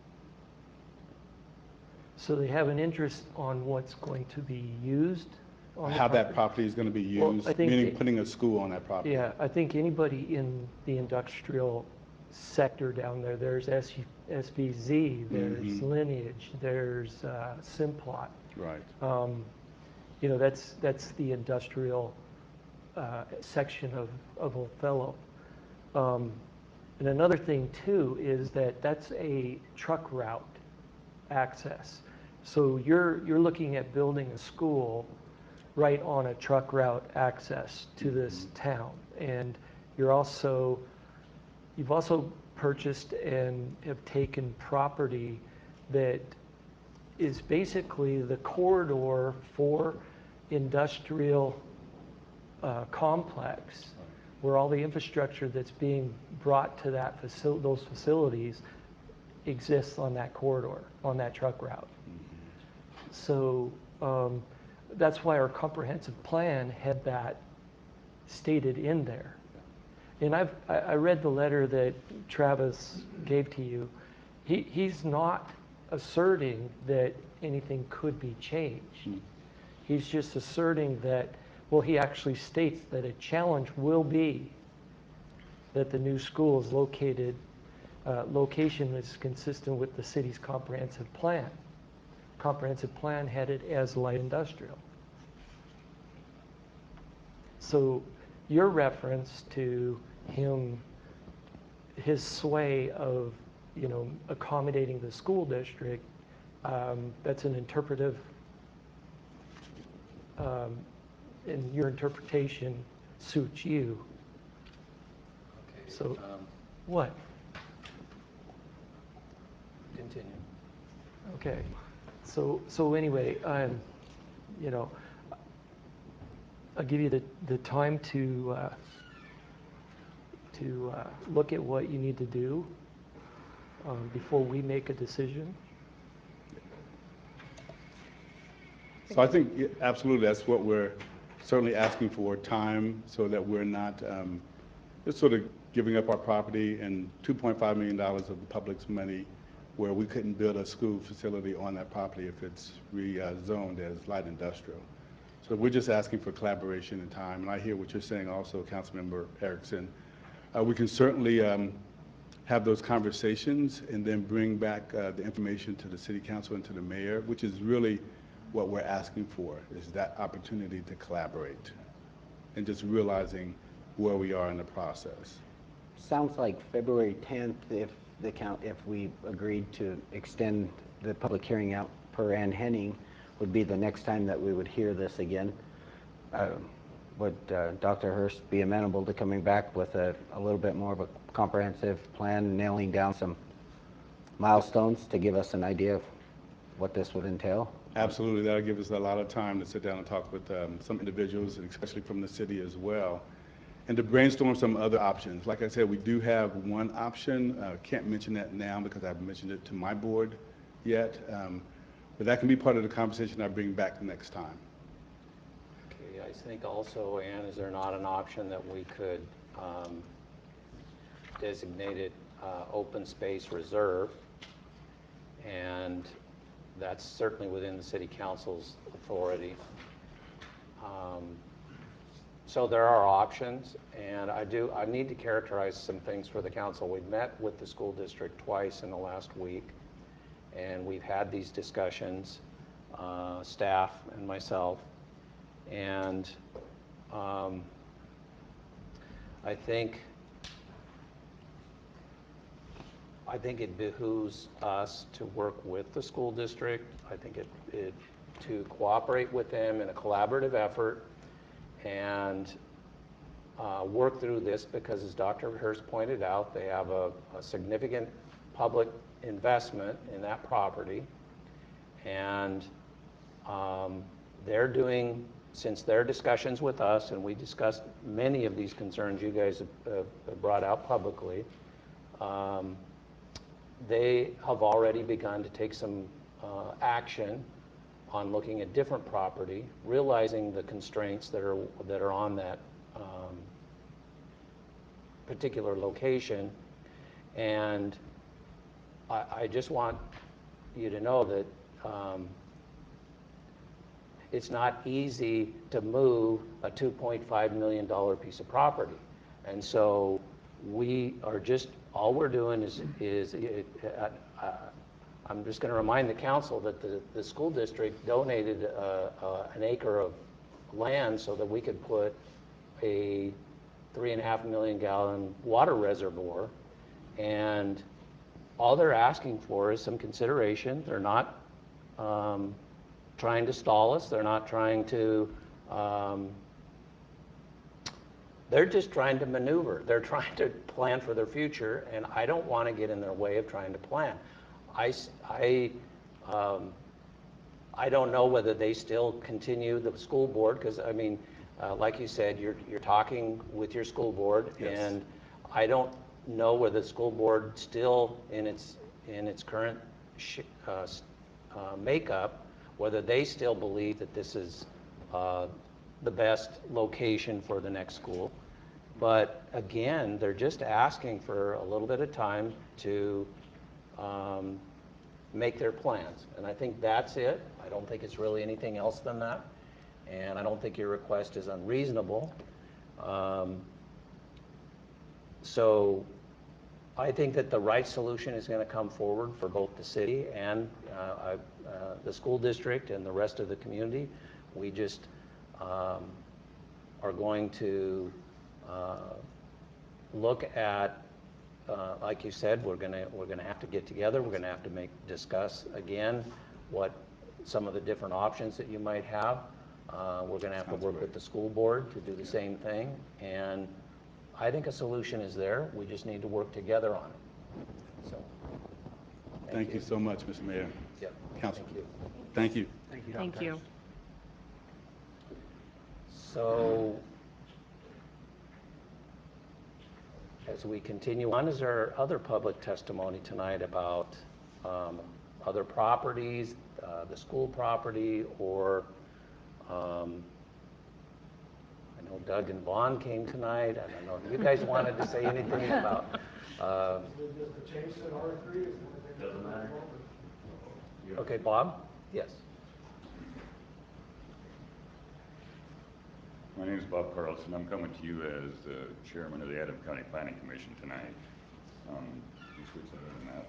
So they have an interest on what's going to be used on the How that property? property is going to be Well, used, I think meaning it- putting a school on that property. Yeah, I think anybody in the industrial sector down there, there's S V Z, there's Mhm. Lineage, there's uh, Simplot. Right. Um, You know, that's, that's the industrial uh, section of, of Othello. Um, And another thing too is that that's a truck route access. So you're, you're looking at building a school right on a truck route access to this town. And you're also, you've also purchased and have taken property that is basically the corridor for industrial uh, complex, where all the infrastructure that's being brought to that facil, those facilities exists on that corridor, on that truck route. So um, that's why our comprehensive plan had that stated in there. And I've, I I read the letter that Travis gave to you. He, he's not asserting that anything could be changed. He's just asserting that, well, he actually states that a challenge will be that the new school is located, uh, location is consistent with the city's comprehensive plan. Comprehensive plan had it as light industrial. So your reference to him, his sway of, you know, accommodating the school district, um, that's an interpretive, um, and your interpretation suits you. Okay, So, um, what? continue. Okay, so, so anyway, um, you know, I'll give you the, the time to, uh, to, uh, look at what you need to do, um, before we make a decision. So I think, yeah, absolutely, that's what we're certainly asking for, time, so that we're not um, just sort of giving up our property and two point five million dollars of the public's money where we couldn't build a school facility on that property if it's rezoned as light industrial. So we're just asking for collaboration and time. And I hear what you're saying also, Councilmember Erickson. Uh, we can certainly um, have those conversations and then bring back uh, the information to the city council and to the mayor, which is really what we're asking for, is that opportunity to collaborate and just realizing where we are in the process. Sounds like February tenth, if the count, if we agreed to extend the public hearing out per Ann Henning, would be the next time that we would hear this again. Uh, Would uh, Doctor Hurst be amenable to coming back with a, a little bit more of a comprehensive plan, nailing down some milestones to give us an idea of what this would entail? Absolutely, that'll give us a lot of time to sit down and talk with um, some individuals, and especially from the city as well, and to brainstorm some other options. Like I said, we do have one option. Uh, can't mention that now because I haven't mentioned it to my board yet, um, but that can be part of the conversation I bring back next time. Okay, I think also, Ann, is there not an option that we could um, designate it uh, open space reserve? And that's certainly within the city council's authority. Um, so there are options, and I do, I need to characterize some things for the council. We've met with the school district twice in the last week, and we've had these discussions, uh, staff and myself, and um, I think I think it behooves us to work with the school district. I think it, it to cooperate with them in a collaborative effort and uh, work through this, because as Doctor Hurst pointed out, they have a, a significant public investment in that property, and um, they're doing, since their discussions with us, and we discussed many of these concerns you guys have, have brought out publicly, um, they have already begun to take some uh, action on looking at different property, realizing the constraints that are that are on that um, particular location. And I, I just want you to know that um, it's not easy to move a two point five million dollar piece of property. And so we are just, all we're doing is, is it, uh, uh, I'm just going to remind the council that the, the school district donated uh, uh, an acre of land so that we could put a three and a half million gallon water reservoir. And all they're asking for is some consideration. They're not um, trying to stall us. They're not trying to, um, they're just trying to maneuver. They're trying to plan for their future, and I don't want to get in their way of trying to plan. I, I, um, I don't know whether they still continue the school board, because I mean, uh, like you said, you're, you're talking with your school board, Yes. and I don't know whether the school board still in its, in its current sh uh, uh, makeup, whether they still believe that this is uh, the best location for the next school. But again, they're just asking for a little bit of time to um, make their plans. And I think that's it. I don't think it's really anything else than that. And I don't think your request is unreasonable. Um, so I think that the right solution is going to come forward for both the city and uh, I, uh, the school district and the rest of the community. We just um, are going to uh, look at, uh, like you said, we're going to we're going to have to get together. We're going to have to make discuss again what some of the different options that you might have. Uh, we're going to have to work with the school board to do the same thing, and I think a solution is there. We just need to work together on it. So, thank, Thank you. you so much, Mister Mayor. Yep. Council. Thank you. Thank you. Thank you, Thank you. So, as we continue on, is there other public testimony tonight about um, other properties, uh, the school property, or um, I know Doug and Vaughn came tonight. I don't know if you guys wanted to say anything about. Uh, okay, Bob? Yes. My name is Bob Carlson. I'm coming to you as uh, chairman of the Adams County Planning Commission tonight. Um, you switch that other map.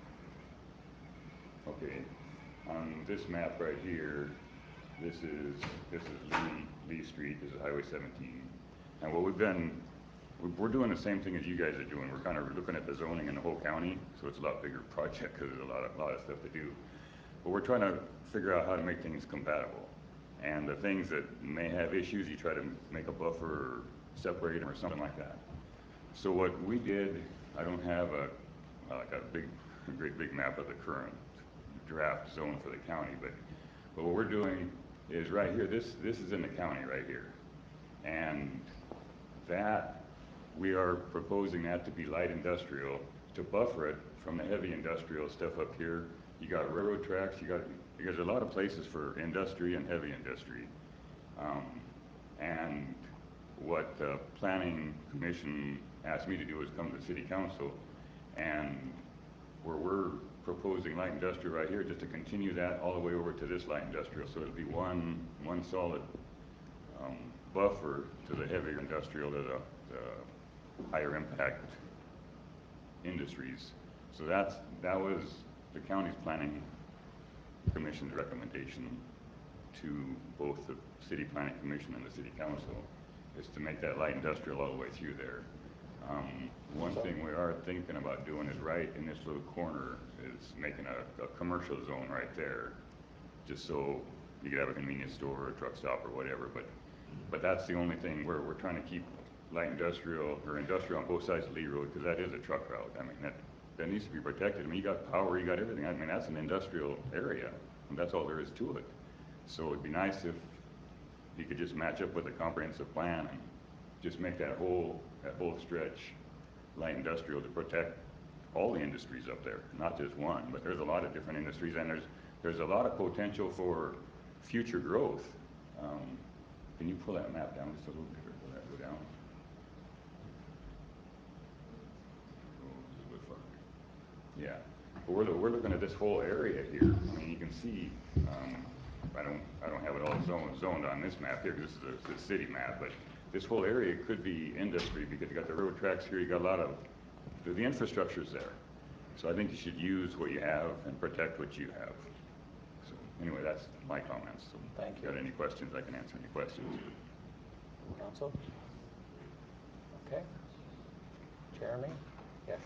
Okay. On this map right here, this is this is Lee, Lee Street. This is Highway seventeen. And what we've been, we're doing the same thing as you guys are doing. We're kind of looking at the zoning in the whole county, so it's a lot bigger project because there's a lot of lot of stuff to do. But we're trying to figure out how to make things compatible. And the things that may have issues, you try to make a buffer or separate them or something like that. So what we did, I don't have a like a big, a great big map of the current draft zone for the county, but but what we're doing is right here. This this is in the county right here, and that we are proposing that to be light industrial to buffer it from the heavy industrial stuff up here. You got railroad tracks. You got there's a lot of places for industry and heavy industry, um, and what the planning commission asked me to do is come to the city council, and where we're proposing light industrial right here, just to continue that all the way over to this light industrial, so it'll be one one solid um, buffer to the heavier industrial, to the, the higher impact industries. So that's that was the county's planning commission's recommendation to both the city planning commission and the city council, is to make that light industrial all the way through there. Um, one thing we are thinking about doing is right in this little corner is making a, a commercial zone right there, just so you could have a convenience store or a truck stop or whatever. But but that's the only thing where we're trying to keep light industrial or industrial on both sides of Lee Road, because that is a truck route. I mean, that that needs to be protected. I mean, you got power, you got everything. I mean, that's an industrial area, and that's all there is to it. So it'd be nice if you could just match up with a comprehensive plan and just make that whole that whole stretch light industrial to protect all the industries up there, not just one. But there's a lot of different industries, and there's there's a lot of potential for future growth. Um, can you pull that map down just a little bit, or pull that go down? Yeah, but we're, we're looking at this whole area here. I mean, you can see, um, I don't I don't have it all zoned, zoned on this map here, because this is a, a city map, but this whole area could be industry, because you got the railroad tracks here, you got a lot of, the, the infrastructure's there. So I think you should use what you have and protect what you have. So anyway, that's my comments. So Thank if you got any questions, I can answer any questions. Council? Okay. Jeremy? Yes.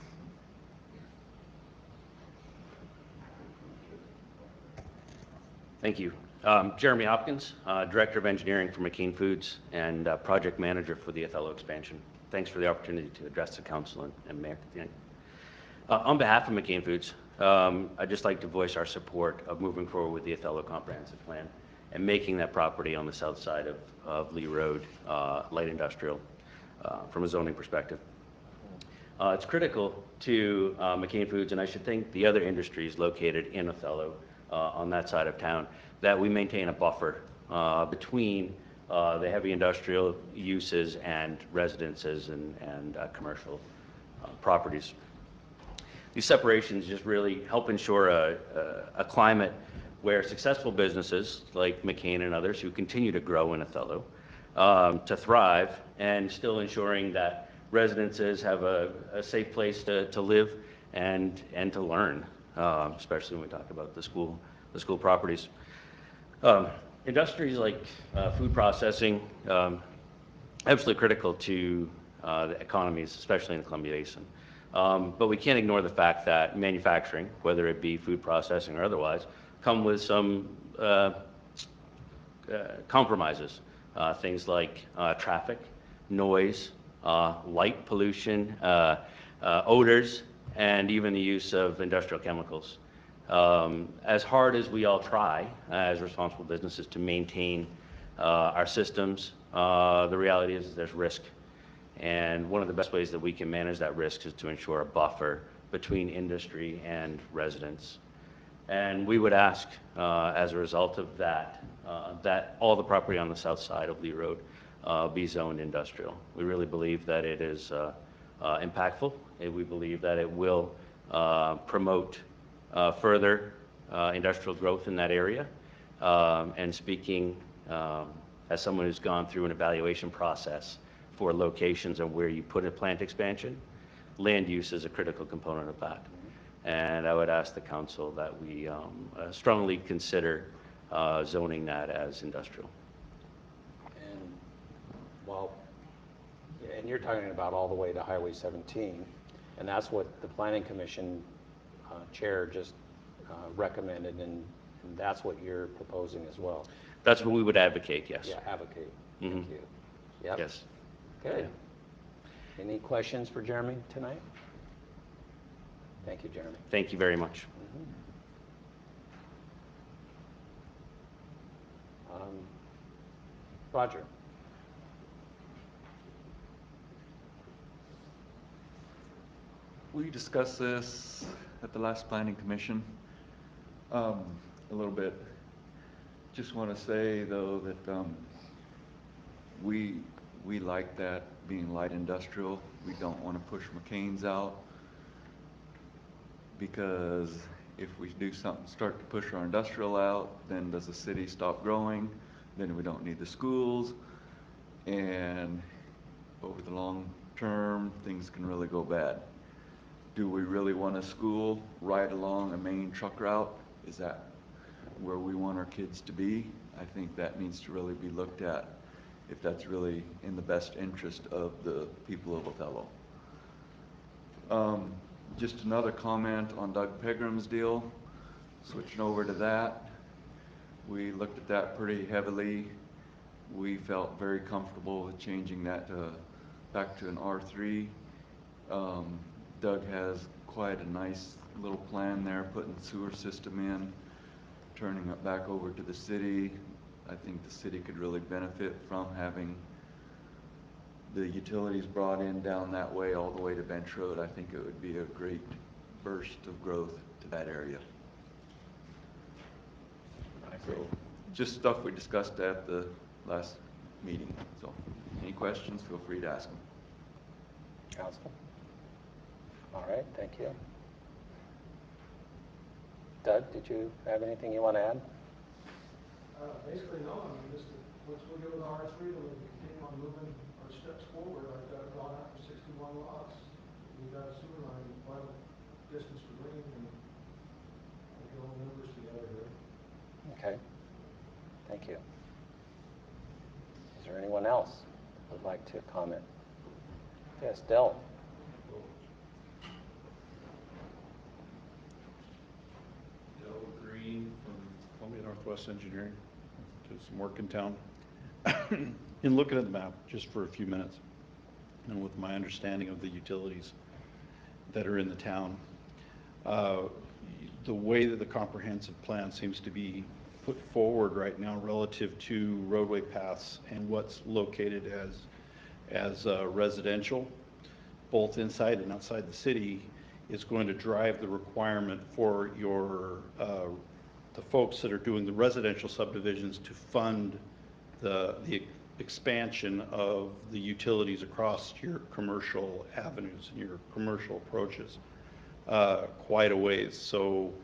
Thank you. Um, Jeremy Hopkins, uh, Director of Engineering for McCain Foods and uh, Project Manager for the Othello expansion. Thanks for the opportunity to address the Council and, and Mayor. Uh, on behalf of McCain Foods, um, I'd just like to voice our support of moving forward with the Othello Comprehensive Plan and making that property on the south side of, of Lee Road uh, light industrial uh, from a zoning perspective. Uh, it's critical to uh, McCain Foods, and I should think the other industries located in Othello uh, on that side of town, that we maintain a buffer uh, between uh, the heavy industrial uses and residences and, and uh, commercial uh, properties. These separations just really help ensure a, a, a climate where successful businesses like McCain and others who continue to grow in Othello um, to thrive, and still ensuring that residences have a, a safe place to, to live and, and to learn, uh, especially when we talk about the school, the school properties. Um, industries like uh, food processing, um, absolutely critical to uh, the economies, especially in the Columbia Basin. Um, but we can't ignore the fact that manufacturing, whether it be food processing or otherwise, come with some uh, uh, compromises. Uh, things like uh, traffic, noise, uh, light pollution, uh, uh, odors, and even the use of industrial chemicals. Um, as hard as we all try uh, as responsible businesses to maintain uh, our systems, uh, the reality is there's risk. And one of the best ways that we can manage that risk is to ensure a buffer between industry and residents. And we would ask, uh, as a result of that, uh, that all the property on the south side of Lee Road uh, be zoned industrial. We really believe that it is uh, uh, impactful, and we believe that it will uh, promote uh, further uh, industrial growth in that area. Um, and speaking um, as someone who's gone through an evaluation process for locations and where you put a plant expansion, land use is a critical component of that. And I would ask the council that we um, uh, strongly consider uh, zoning that as industrial. And, well, and you're talking about all the way to Highway seventeen, and that's what the Planning Commission uh, Chair just uh, recommended, and, and that's what you're proposing as well. That's what we would advocate, yes. Yeah, advocate. Mhm. Thank you. Yep. Yes. Good. Any questions for Jeremy tonight? Thank you, Jeremy. Thank you very much. Um, Roger. We discussed this at the last planning commission um, a little bit. Just want to say though that um, we we like that being light industrial. We don't want to push McCain's out, because if we do something, start to push our industrial out, then does the city stop growing? Then we don't need the schools, and over the long term, things can really go bad. Do we really want a school right along a main truck route? Is that where we want our kids to be? I think that needs to really be looked at, if that's really in the best interest of the people of Othello. Um, just another comment on Doug Pegram's deal, switching over to that. We looked at that pretty heavily. We felt very comfortable with changing that to, back to an R three. Um, Doug has quite a nice little plan there, putting the sewer system in, turning it back over to the city. I think the city could really benefit from having the utilities brought in down that way, all the way to Bench Road. I think it would be a great burst of growth to that area. So, just stuff we discussed at the last meeting. So, any questions, feel free to ask them. Council? All right, thank you. Doug, did you have anything you want to add? Uh, basically, no. I mean, just once we get with R three, then we can continue on moving our steps forward. I've got it drawn out for sixty-one lots. We've got a sewer line, final distance to Green, and we'll get all the numbers together here. Okay, thank you. Is there anyone else who would like to comment? Yes, Del. Del Green from Columbia Northwest Engineering, did some work in town. In looking at the map, just for a few minutes, and with my understanding of the utilities that are in the town, uh, the way that the comprehensive plan seems to be put forward right now relative to roadway paths and what's located as as uh, residential, both inside and outside the city, is going to drive the requirement for your uh, the folks that are doing the residential subdivisions to fund the the expansion of the utilities across your commercial avenues and your commercial approaches uh, quite a ways. So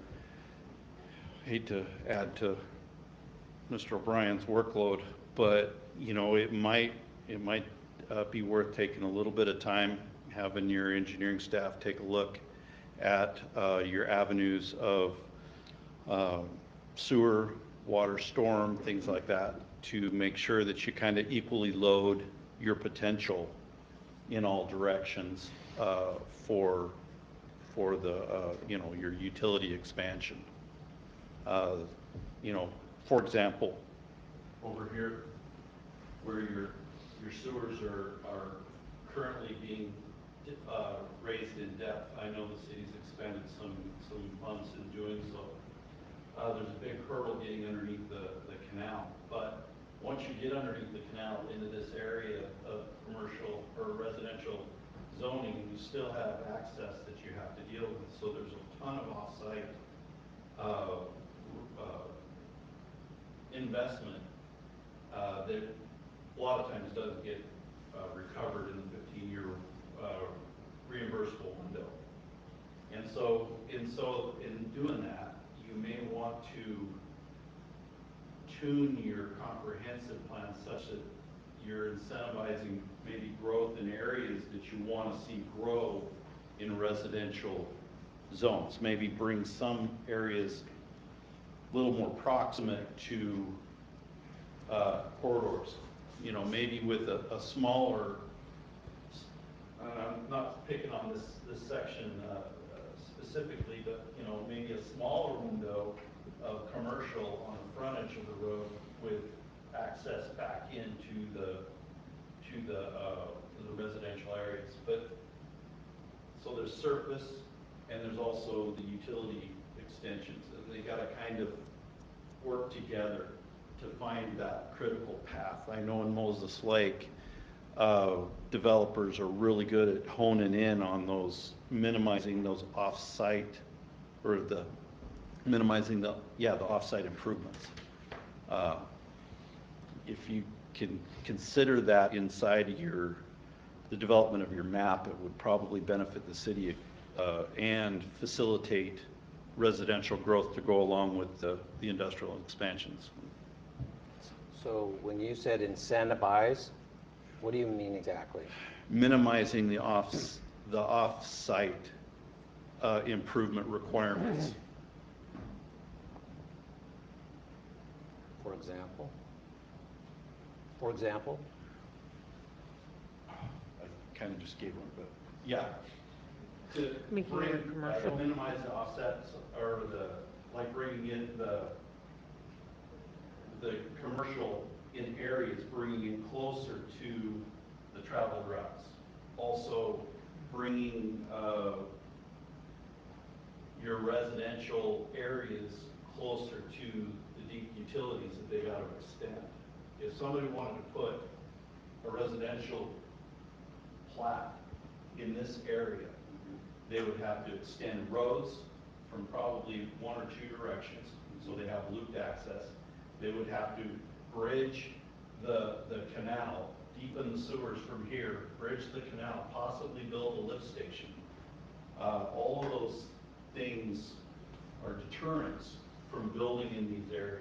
hate to add to Mister O'Brien's workload, but you know, it might it might uh, be worth taking a little bit of time, having your engineering staff take a look at uh, your avenues of uh, sewer, water, storm, things like that, to make sure that you kind of equally load your potential in all directions uh, for for the uh, you know, your utility expansion. Uh, you know, for example, over here, where your your sewers are are currently being uh, raised in depth, I know the city's expended some some funds in doing so. Uh, there's a big hurdle getting underneath the the canal, but once you get underneath the canal into this area of commercial or residential zoning, you still have access that you have to deal with. So there's a ton of off-site uh, uh, investment uh, that a lot of times doesn't get uh, recovered in the fifteen-year uh, reimbursable window. And so, and so in doing that, you may want to tune your comprehensive plan such that you're incentivizing maybe growth in areas that you want to see grow in residential zones. Maybe bring some areas a little more proximate to uh, corridors. You know, maybe with a, a smaller, uh, I'm not picking on this, this section uh, uh, specifically, but, you know, maybe a smaller window of commercial on the frontage of the road with access back into the, to the, uh, the residential areas. But, so there's surface and there's also the utility extensions, and they gotta kind of work together to find that critical path. I know in Moses Lake, uh, developers are really good at honing in on those, minimizing those off-site, or the, minimizing the, yeah, the off-site improvements. Uh, if you can consider that inside your, the development of your map, it would probably benefit the city uh, and facilitate residential growth to go along with the, the industrial expansions. So when you said incentivize, what do you mean exactly? Minimizing the off, the off-site uh, improvement requirements. For example? For example? I kind of just gave one, but yeah. To Making bring, it commercial. uh, minimize the offsets, or the, like bringing in the, the commercial in areas, bringing it closer to the travel routes. Also bringing uh, your residential areas closer to the deep utilities that they got to extend. If somebody wanted to put a residential plat in this area, they would have to extend roads from probably one or two directions, so they have looped access. They would have to bridge the, the canal, deepen the sewers from here, bridge the canal, possibly build a lift station. Uh, all of those things are deterrents from building in these areas.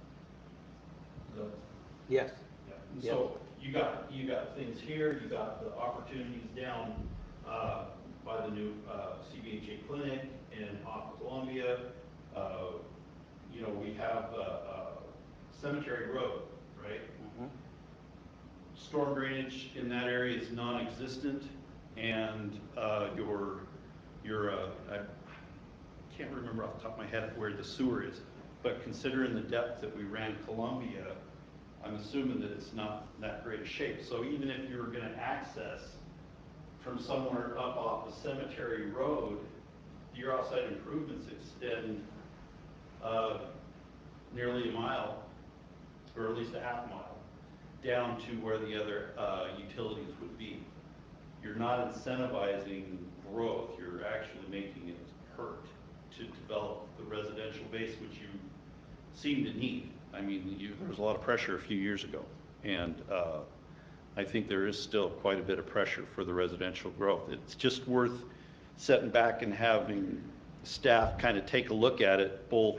So, Yes. yeah. So you got, you got things here, you got the opportunities down uh, by the new uh, C B H A clinic in off of Columbia. Uh, you know, we have uh, uh, Cemetery Road, right? Mm-hmm. Storm drainage in that area is non-existent, and uh, your, your uh, I can't remember off the top of my head where the sewer is, but considering the depth that we ran Columbia, I'm assuming that it's not that great a shape. So even if you were going to access from somewhere up off the Cemetery Road, your offsite improvements extend uh, nearly a mile, or at least a half mile, down to where the other uh, utilities would be. You're not incentivizing growth, you're actually making it hurt to develop the residential base, which you seem to need. I mean, you, there was a lot of pressure a few years ago, and uh, I think there is still quite a bit of pressure for the residential growth. It's just worth setting back and having staff kind of take a look at it, both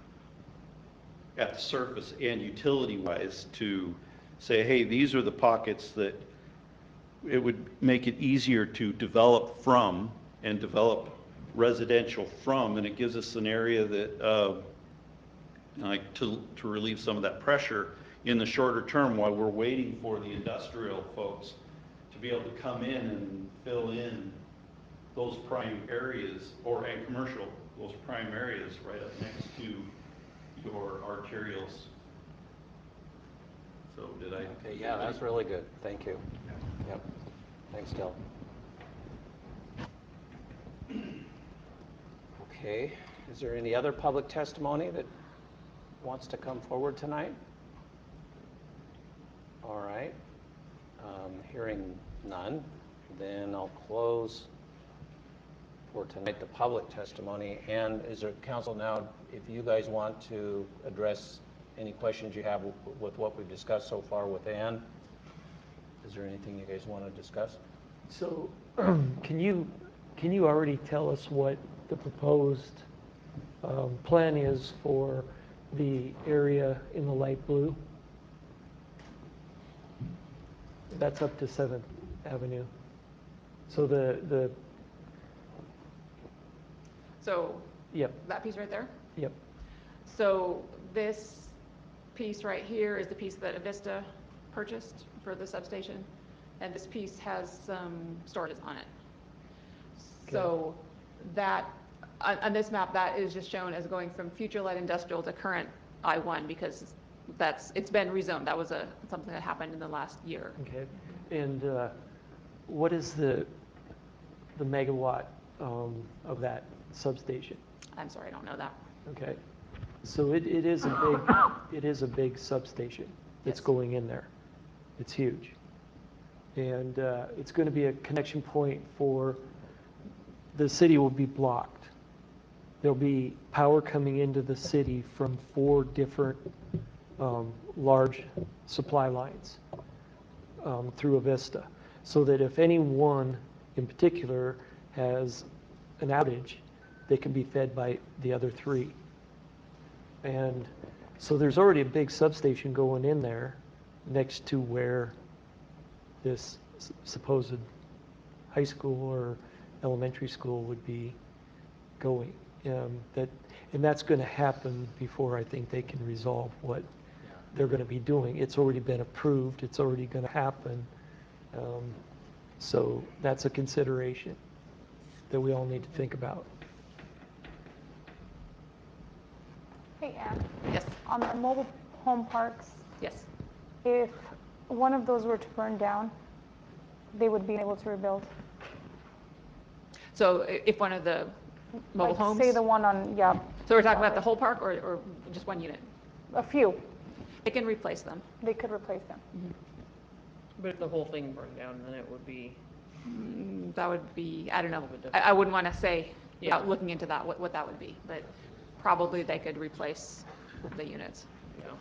at the surface and utility-wise, to say, hey, these are the pockets that it would make it easier to develop from and develop residential from, and it gives us an area that, uh, like, to, to relieve some of that pressure in the shorter term while we're waiting for the industrial folks to be able to come in and fill in those prime areas, or and commercial, those prime areas right up next to your arterials. So did I? Okay, yeah, that's really good. Thank you. Yep. Thanks, Del. Okay, is there any other public testimony that wants to come forward tonight? All right. Um, hearing none, then I'll close for tonight the public testimony. And is there, council, now, if you guys want to address any questions you have w with what we've discussed so far with Ann, is there anything you guys want to discuss? So can you, can you already tell us what the proposed um, plan is for the area in the light blue. That's up to seventh Avenue. So the, the, So yep, that piece right there? yep, So this piece right here is the piece that Avista purchased for the substation, and this piece has some storages on it. So that, on, on this map, that is just shown as going from future light industrial to current I one, because that's, it's been rezoned. That was a, something that happened in the last year. okay. And uh, what is the, the megawatt um, of that substation? I'm sorry, I don't know that. Okay. So it, it is a big, it is a big substation that's going in there. It's huge. And uh, it's going to be a connection point for, the city will be blocked. There'll be power coming into the city from four different um, large supply lines um, through Avista. So that if any one in particular has an outage, they can be fed by the other three. And so there's already a big substation going in there next to where this s- supposed high school or elementary school would be going. Um, that, and that's going to happen before I think they can resolve what they're going to be doing. It's already been approved. It's already going to happen. Um, so that's a consideration that we all need to think about. Hey, Ann. Yes. On the mobile home parks, Yes. if one of those were to burn down, they would be able to rebuild? So i- if one of the mobile Like, homes? say the one on, yeah, So we're talking about the whole park or, or just one unit? a few, They can replace them. they could replace them. But if the whole thing burned down, then it would be, Mm, That would be, I don't know, I, I wouldn't want to say, without looking into that, what, what that would be, but probably they could replace the units. you know.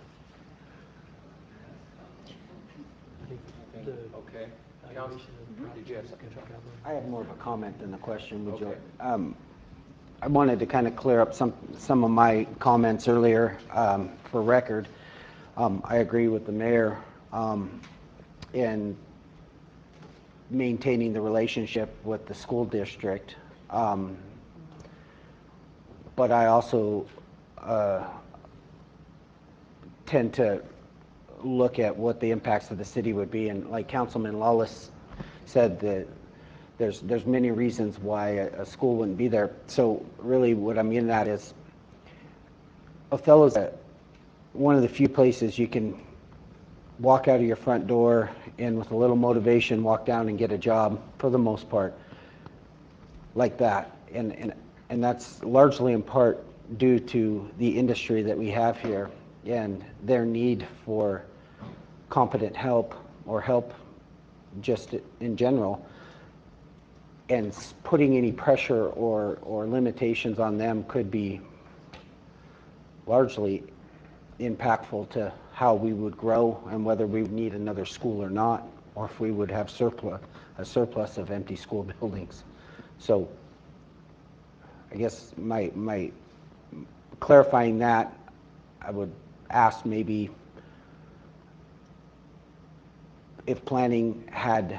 I think the Okay. valuation of Did you have something? I have more of a comment than a question, would you? Um, I wanted to kind of clear up some, some of my comments earlier um, for record. Um, I agree with the mayor um, in maintaining the relationship with the school district. Um, But I also uh, tend to look at what the impacts of the city would be. And like Councilman Lawless said, that there's, there's many reasons why a, a school wouldn't be there. So really what I'm getting at is Othello's a, one of the few places you can walk out of your front door and with a little motivation walk down and get a job for the most part like that. And, and, and that's largely in part due to the industry that we have here and their need for competent help or help just in general. And s- putting any pressure or, or limitations on them could be largely impactful to how we would grow and whether we would need another school or not, or if we would have surplus, a surplus of empty school buildings. So I guess my, my clarifying that, I would ask maybe if planning had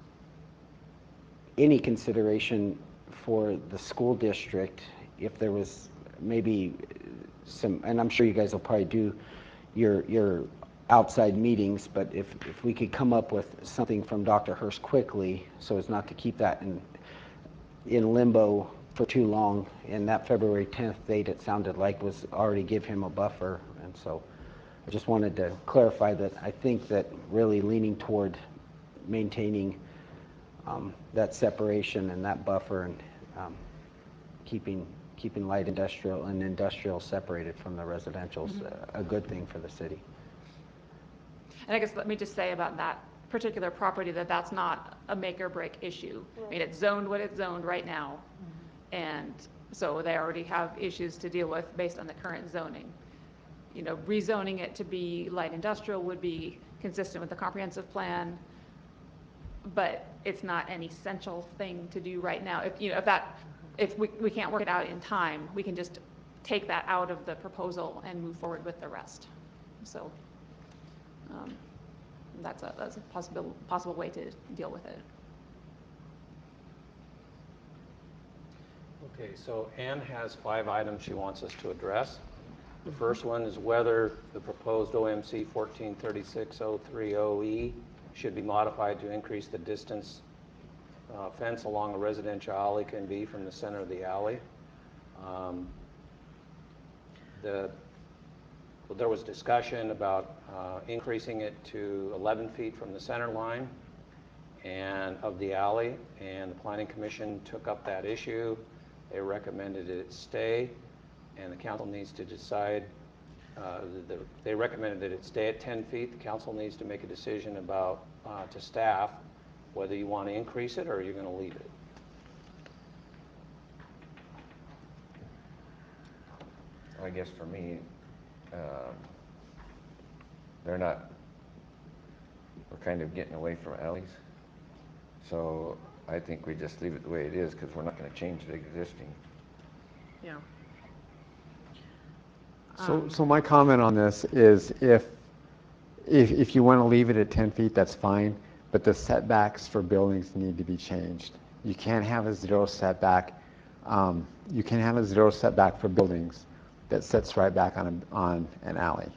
any consideration for the school district, if there was maybe some, and I'm sure you guys will probably do your, your outside meetings, but if, if we could come up with something from Doctor Hurst quickly, so as not to keep that in, in limbo for too long, and that February tenth date, it sounded like, was already give him a buffer, and so I just wanted to clarify that I think that really leaning toward maintaining um, that separation and that buffer and um, keeping keeping light industrial and industrial separated from the residential is a, a good thing for the city. And I guess let me just say about that particular property that that's not a make or break issue. I mean, it's zoned what it's zoned right now. And so they already have issues to deal with based on the current zoning. You know, rezoning it to be light industrial would be consistent with the comprehensive plan, but it's not an essential thing to do right now. If, you know, if that, if we, we can't work it out in time, we can just take that out of the proposal and move forward with the rest. So um, that's a, that's a possible, possible way to deal with it. Okay, so Ann has five items she wants us to address. The first one is whether the proposed O M C fourteen thirty-six oh three oh E should be modified to increase the distance uh, fence along a residential alley can be from the center of the alley. Um, the, well, there was discussion about uh, increasing it to eleven feet from the center line and of the alley, and the Planning Commission took up that issue. They recommended it stay, and the council needs to decide. Uh, the, the, they recommended that it stay at ten feet. The council needs to make a decision about uh, to staff whether you want to increase it or you're going to leave it. I guess for me, um, they're not, we're kind of getting away from alleys. So I think we just leave it the way it is because we're not going to change the existing. Yeah. So, Um, so my comment on this is if, if, if you want to leave it at ten feet, that's fine, but the setbacks for buildings need to be changed. You can't have a zero setback. Um, you can have a zero setback for buildings that sits right back on, a, on an alley.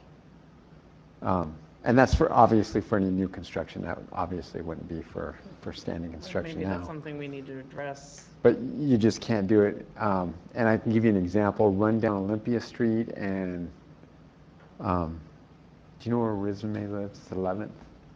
Um, and that's for, obviously for any new construction. That obviously wouldn't be for, for standing construction Maybe now. that's something we need to address. But you just can't do it. Um, and I can give you an example. Run down Olympia Street and, um, do you know where Resume lives? It's eleventh?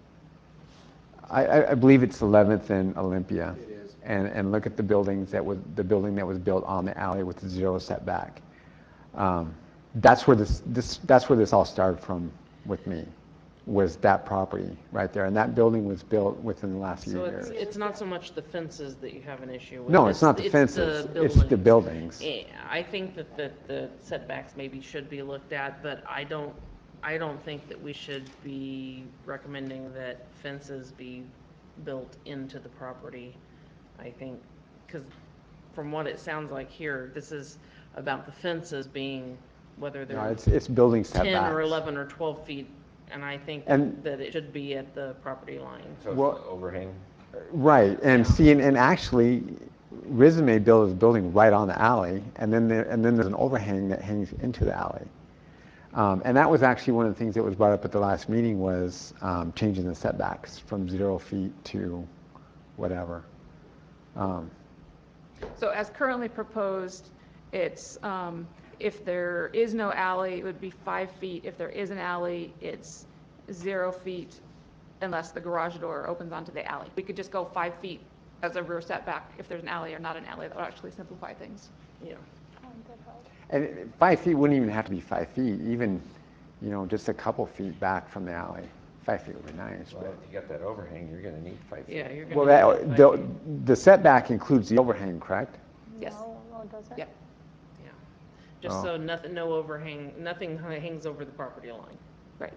I, I, I believe it's eleventh and Olympia. It is. And, and look at the buildings that was, the building that was built on the alley with the zero setback. Um, that's where this, this, that's where this all started from with me, was that property right there. And that building was built within the last few So years. it's, it's not so much the fences that you have an issue with. No, it's not the fences, it's the buildings. Eh, I think that, that the setbacks maybe should be looked at, but I don't, I don't think that we should be recommending that fences be built into the property. I think, because from what it sounds like here, this is about the fences being, whether No, they're it's, it's building ten or setbacks. eleven or twelve feet, and I think And- that it should be at the property line. So it's Well- the overhang. Right, and Yeah. see, and, and actually, Resume built his building right on the alley, and then there, and then there's an overhang that hangs into the alley. Um, and that was actually one of the things that was brought up at the last meeting was um, changing the setbacks from zero feet to whatever. Um, So as currently proposed, it's, um, if there is no alley, it would be five feet. If there is an alley, it's zero feet unless the garage door opens onto the alley. We could just go five feet as a rear setback if there's an alley or not an alley. That would actually simplify things. Yeah. and it- five feet wouldn't even have to be five feet, even, you know, just a couple feet back from the alley. Five feet would be nice, Well, but. if you got that overhang, you're going to need five feet. Yeah, you're Well, gonna. that, the, the setback includes the overhang, correct? Yes. No, no, it doesn't. Yep. Yeah. Just Oh. so nothing, no overhang, nothing hangs over the property line. Right.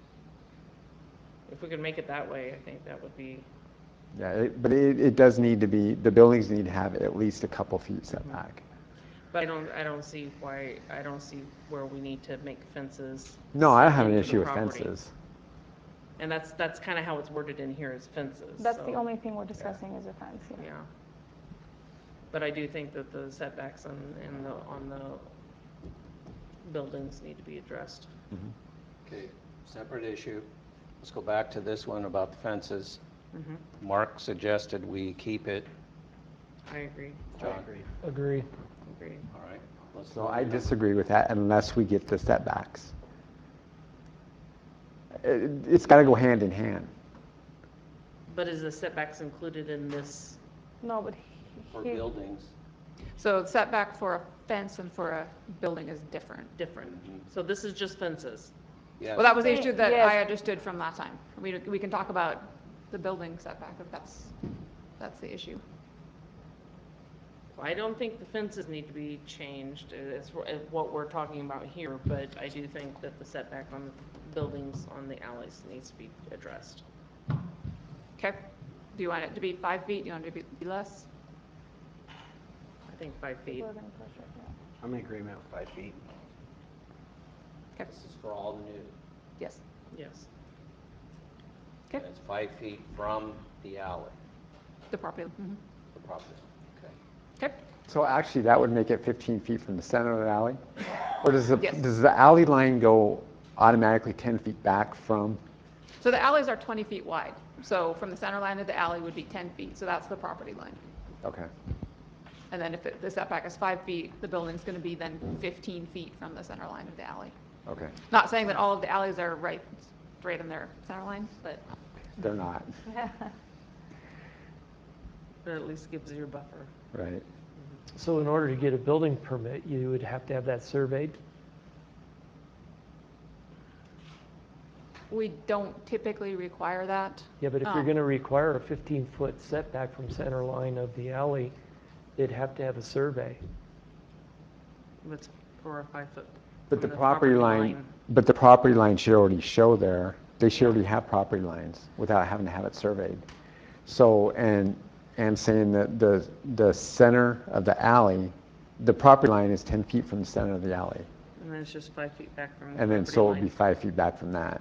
If we could make it that way, I think that would be, Yeah, it, but it, it does need to be, the buildings need to have at least a couple feet setback. but I don't, I don't see why, I don't see where we need to make fences. No, I don't set have an into the issue with property. fences. And that's, that's kind of how it's worded in here is fences. That's the so, only thing we're discussing is a fence, yeah. Yeah. But I do think that the setbacks on, in the, on the buildings need to be addressed. Okay, separate issue. Let's go back to this one about the fences. Mhm. Mark suggested we keep it. I agree. John? Agree. Agree. All right. Let's So vote I on it. disagree with that unless we get the setbacks. It, it's gotta go hand in hand. But is the setbacks included in this? No, but For he, buildings. So setback for a fence and for a building is different. Different. So this is just fences. Yes. Well, that was the issue that Yes. I understood from last time. We, we can talk about the building setback if that's, that's the issue. I don't think the fences need to be changed, as, as what we're talking about here, but I do think that the setback on the buildings on the alleys needs to be addressed. Okay? Do you want it to be five feet? Do you want it to be less? I think five feet. People are gonna push it, yeah. I'm in agreement with five feet. Okay. This is for all the new. Yes. Yes. And it's five feet from the alley, The property. mhm. the property. Okay. Okay. So actually, that would make it fifteen feet from the center of the alley? Or does the, Yes. does the alley line go automatically ten feet back from? So the alleys are twenty feet wide. So from the center line of the alley would be ten feet. So that's the property line. Okay. And then if it, the setback is five feet, the building's going to be then fifteen feet from the center line of the alley. Okay. Not saying that all of the alleys are right, right in their center line, but. They're not, But at least gives you a buffer. right? So in order to get a building permit, you would have to have that surveyed? We don't typically require that. Yeah, but if you're Um, going to require a fifteen-foot setback from center line of the alley, they'd have to have a survey. It's four or five foot. But from the property line, but the property line should already show there, they should already have property lines without having to have it surveyed. So, and, and saying that the, the center of the alley, the property line is ten feet from the center of the alley. And then it's just five feet back from the And then, property so it would be line. five feet back from that.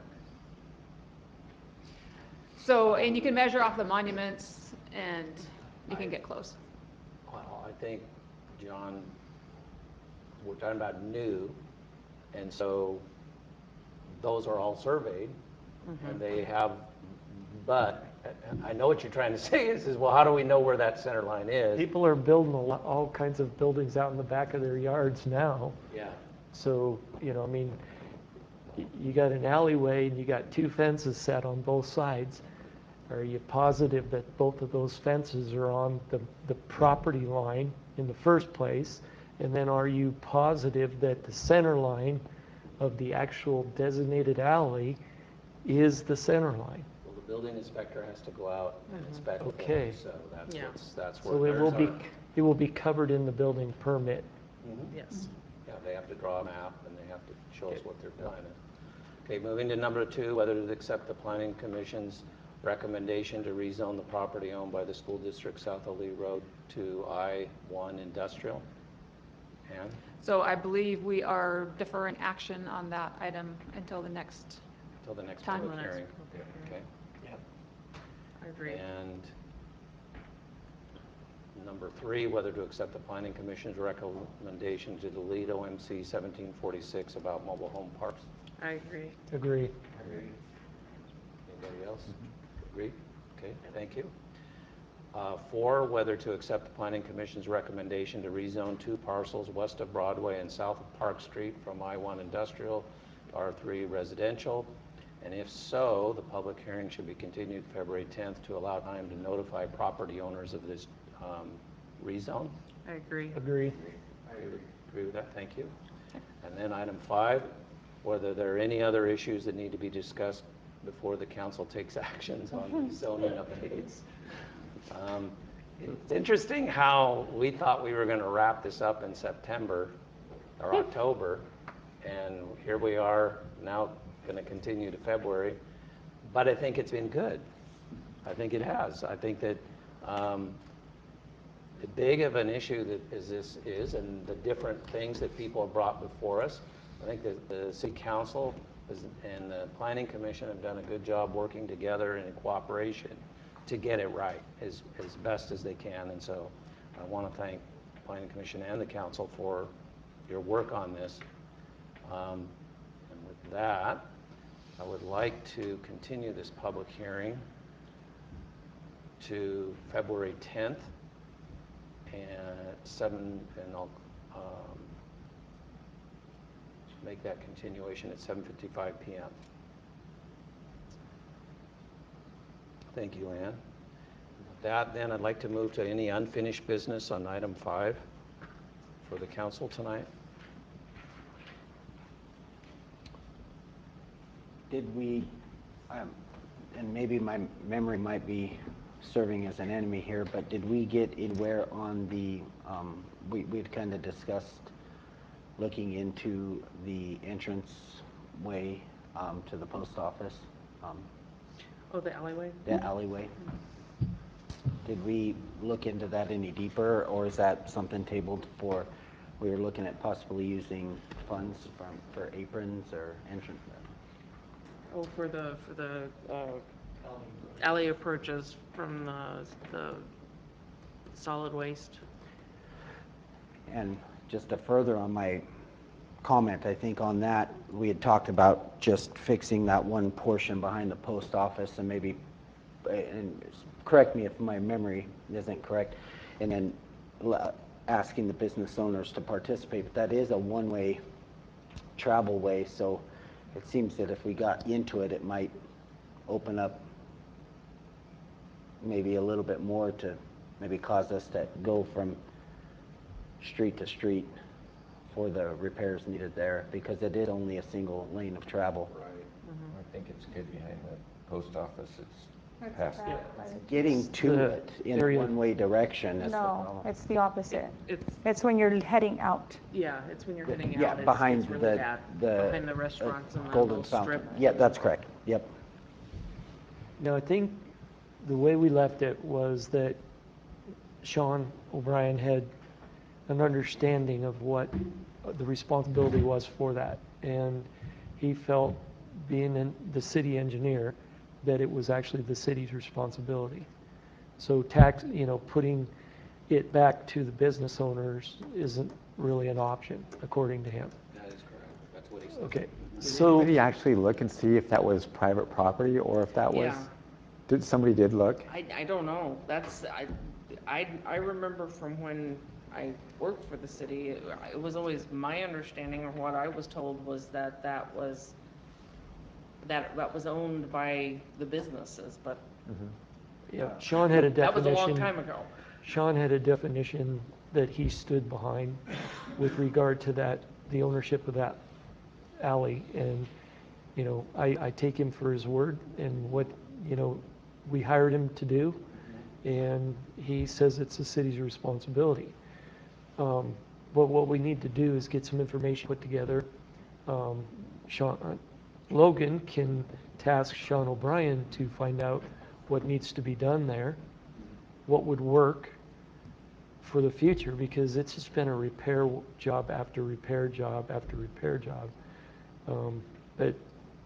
So, and you can measure off the monuments and you can get close. Well, I think, John, we're talking about new, and so those are all surveyed, and they have, but I know what you're trying to say is, is well, how do we know where that center line is? People are building a lot, all kinds of buildings out in the back of their yards now. Yeah. So, you know, I mean, y- you got an alleyway and you got two fences set on both sides. Are you positive that both of those fences are on the, the property line in the first place? And then are you positive that the center line of the actual designated alley is the center line? Well, the building inspector has to go out and inspect the Okay. thing, so that's Yeah. what's, that's where. So it will there's be, our- it will be covered in the building permit. Mhm. Yes. Yeah, they have to draw a map and they have to show us what their plan is. Okay, moving to number two, whether to accept the planning commission's recommendation to rezone the property owned by the school district south of Lee Road to I one industrial. Ann? So I believe we are deferring action on that item until the next Till the next time. public hearing. Okay. I agree. And number three, whether to accept the planning commission's recommendation to delete O M C seventeen forty-six about mobile home parks. I agree. Agree. Anybody else? Agree? Okay, thank you. Uh, Four, whether to accept the planning commission's recommendation to rezone two parcels west of Broadway and south of Park Street from I one industrial to R three residential. And if so, the public hearing should be continued February tenth to allow time to notify property owners of this um, rezone. I agree. Agree. I agree with that, thank you. And then item five, whether there are any other issues that need to be discussed before the council takes actions on these zoning updates. Um, It's interesting how we thought we were going to wrap this up in September or October, and here we are now going to continue to February, but I think it's been good. I think it has. I think that um, the big of an issue that is this is, and the different things that people have brought before us, I think that the city council is, and the planning commission have done a good job working together and in cooperation to get it right as, as best as they can. And so I want to thank the planning commission and the council for your work on this. Um, and with that, I would like to continue this public hearing to February tenth at seven, and I'll um, make that continuation at seven fifty-five p m Thank you, Ann. With that, then, I'd like to move to any unfinished business on item five for the council tonight. Did we, um, and maybe my memory might be serving as an enemy here, but did we get anywhere on the, um, we, we'd kind of discussed looking into the entrance way um, to the post office, um, Oh, the alleyway? the alleyway? Did we look into that any deeper, or is that something tabled for, we were looking at possibly using funds from, for aprons or entrance? Oh, for the, for the, uh, alley approaches from the, the solid waste. And just to further on my comment, I think on that, we had talked about just fixing that one portion behind the post office and maybe, and correct me if my memory isn't correct, and then l- asking the business owners to participate. But that is a one-way travel way, so it seems that if we got into it, it might open up maybe a little bit more to maybe cause us to go from street to street for the repairs needed there, because it is only a single lane of travel. Right. I think it's good behind the post office. It's It's past crap. it. Getting to The it in a area- one-way direction is the No, problem. it's the opposite. It's, It's when you're heading out. yeah, it's when you're heading out. Yeah, It's- behind it's really the, bad. the. Behind the uh, restaurants and the Golden little Fountain. strip. Yeah, that's correct, yep. Now, I think the way we left it was that Sean O'Brien had an understanding of what the responsibility was for that. And he felt, being in the city engineer, that it was actually the city's responsibility. So tax, you know, putting it back to the business owners isn't really an option, according to him. That is correct. That's what he said. Okay, Did so. anybody actually look and see if that was private property or if that was? Yeah. Did, somebody did look? I, I don't know. That's, I, I, I remember from when I worked for the city, it, it was always my understanding, or what I was told, was that that was, that, that was owned by the businesses, but Yeah, Sean had a that was a definition. long time ago. Sean had a definition that he stood behind with regard to that, the ownership of that alley. And, you know, I, I take him for his word and what, you know, we hired him to do. And he says it's the city's responsibility. Um, But what we need to do is get some information put together. Um, Sean, uh, Logan can task Sean O'Brien to find out what needs to be done there, what would work for the future, because it's just been a repair job after repair job after repair job. Um, But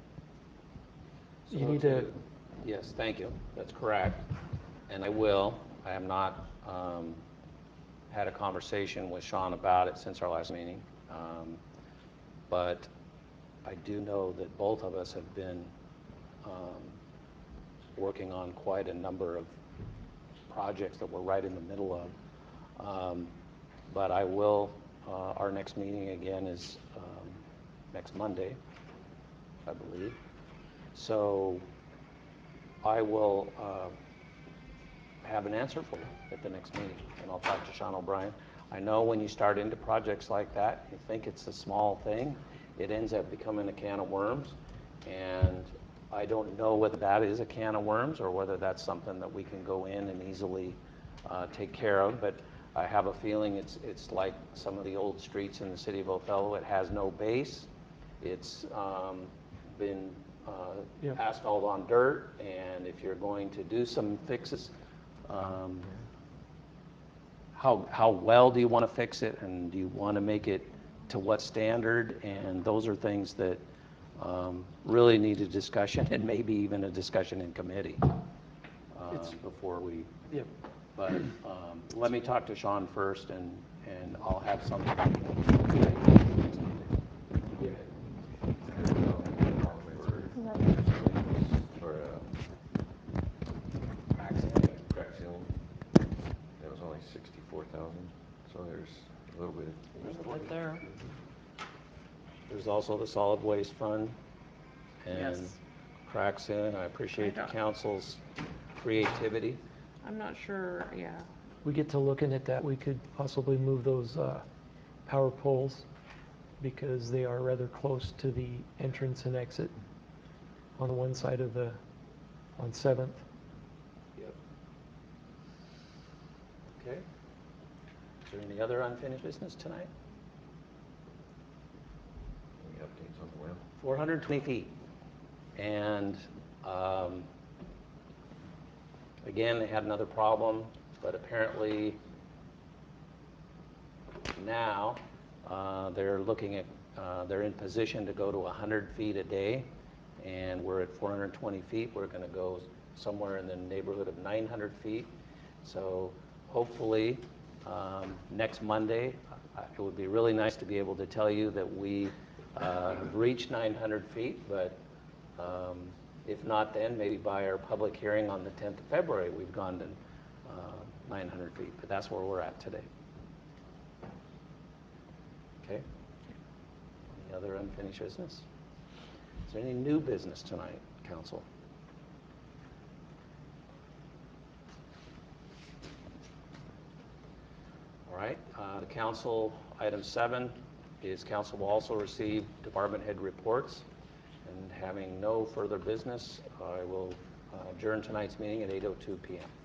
you So need to, Yes, thank you. That's correct. And I will. I have not um, had a conversation with Sean about it since our last meeting. Um, But I do know that both of us have been um, working on quite a number of projects that we're right in the middle of. Um, But I will, uh, our next meeting again is um, next Monday, I believe. So I will uh, have an answer for you at the next meeting, and I'll talk to Sean O'Brien. I know when you start into projects like that, you think it's a small thing, it ends up becoming a can of worms, and I don't know whether that is a can of worms or whether that's something that we can go in and easily uh, take care of, but I have a feeling it's, it's like some of the old streets in the city of Othello. It has no base. It's um, been uh, Yeah. asphalt on dirt, and if you're going to do some fixes, um, how, how well do you want to fix it, and do you want to make it to what standard? And those are things that um, really need a discussion, and maybe even a discussion in committee uh, It's- before we. yeah. But um, let me talk to Sean first, and, and I'll have something. For, uh, crack sealing, crack sealing, that was only sixty-four thousand, so there's a little bit. There's a bit there. There's also the solid waste fund and Yes. crack sealing. I appreciate the I don't- council's creativity. I'm not sure, yeah. we get to looking at that, we could possibly move those uh, power poles because they are rather close to the entrance and exit on one side of the, on Seventh. Yep. Okay. Is there any other unfinished business tonight? Any updates on the well? four hundred twenty feet. And um, Again, they had another problem, but apparently now uh, they're looking at, uh, they're in position to go to one hundred feet a day, and we're at four hundred twenty feet. We're going to go somewhere in the neighborhood of nine hundred feet. So hopefully um, next Monday, uh, it would be really nice to be able to tell you that we uh, have reached nine hundred feet, but um, if not then, maybe by our public hearing on the tenth of February, we've gone to uh, nine hundred feet, but that's where we're at today. Okay. Any other unfinished business? Is there any new business tonight, council? All right, uh, the council, item seven is council will also receive department head reports. And having no further business, I will uh, adjourn tonight's meeting at eight oh two p m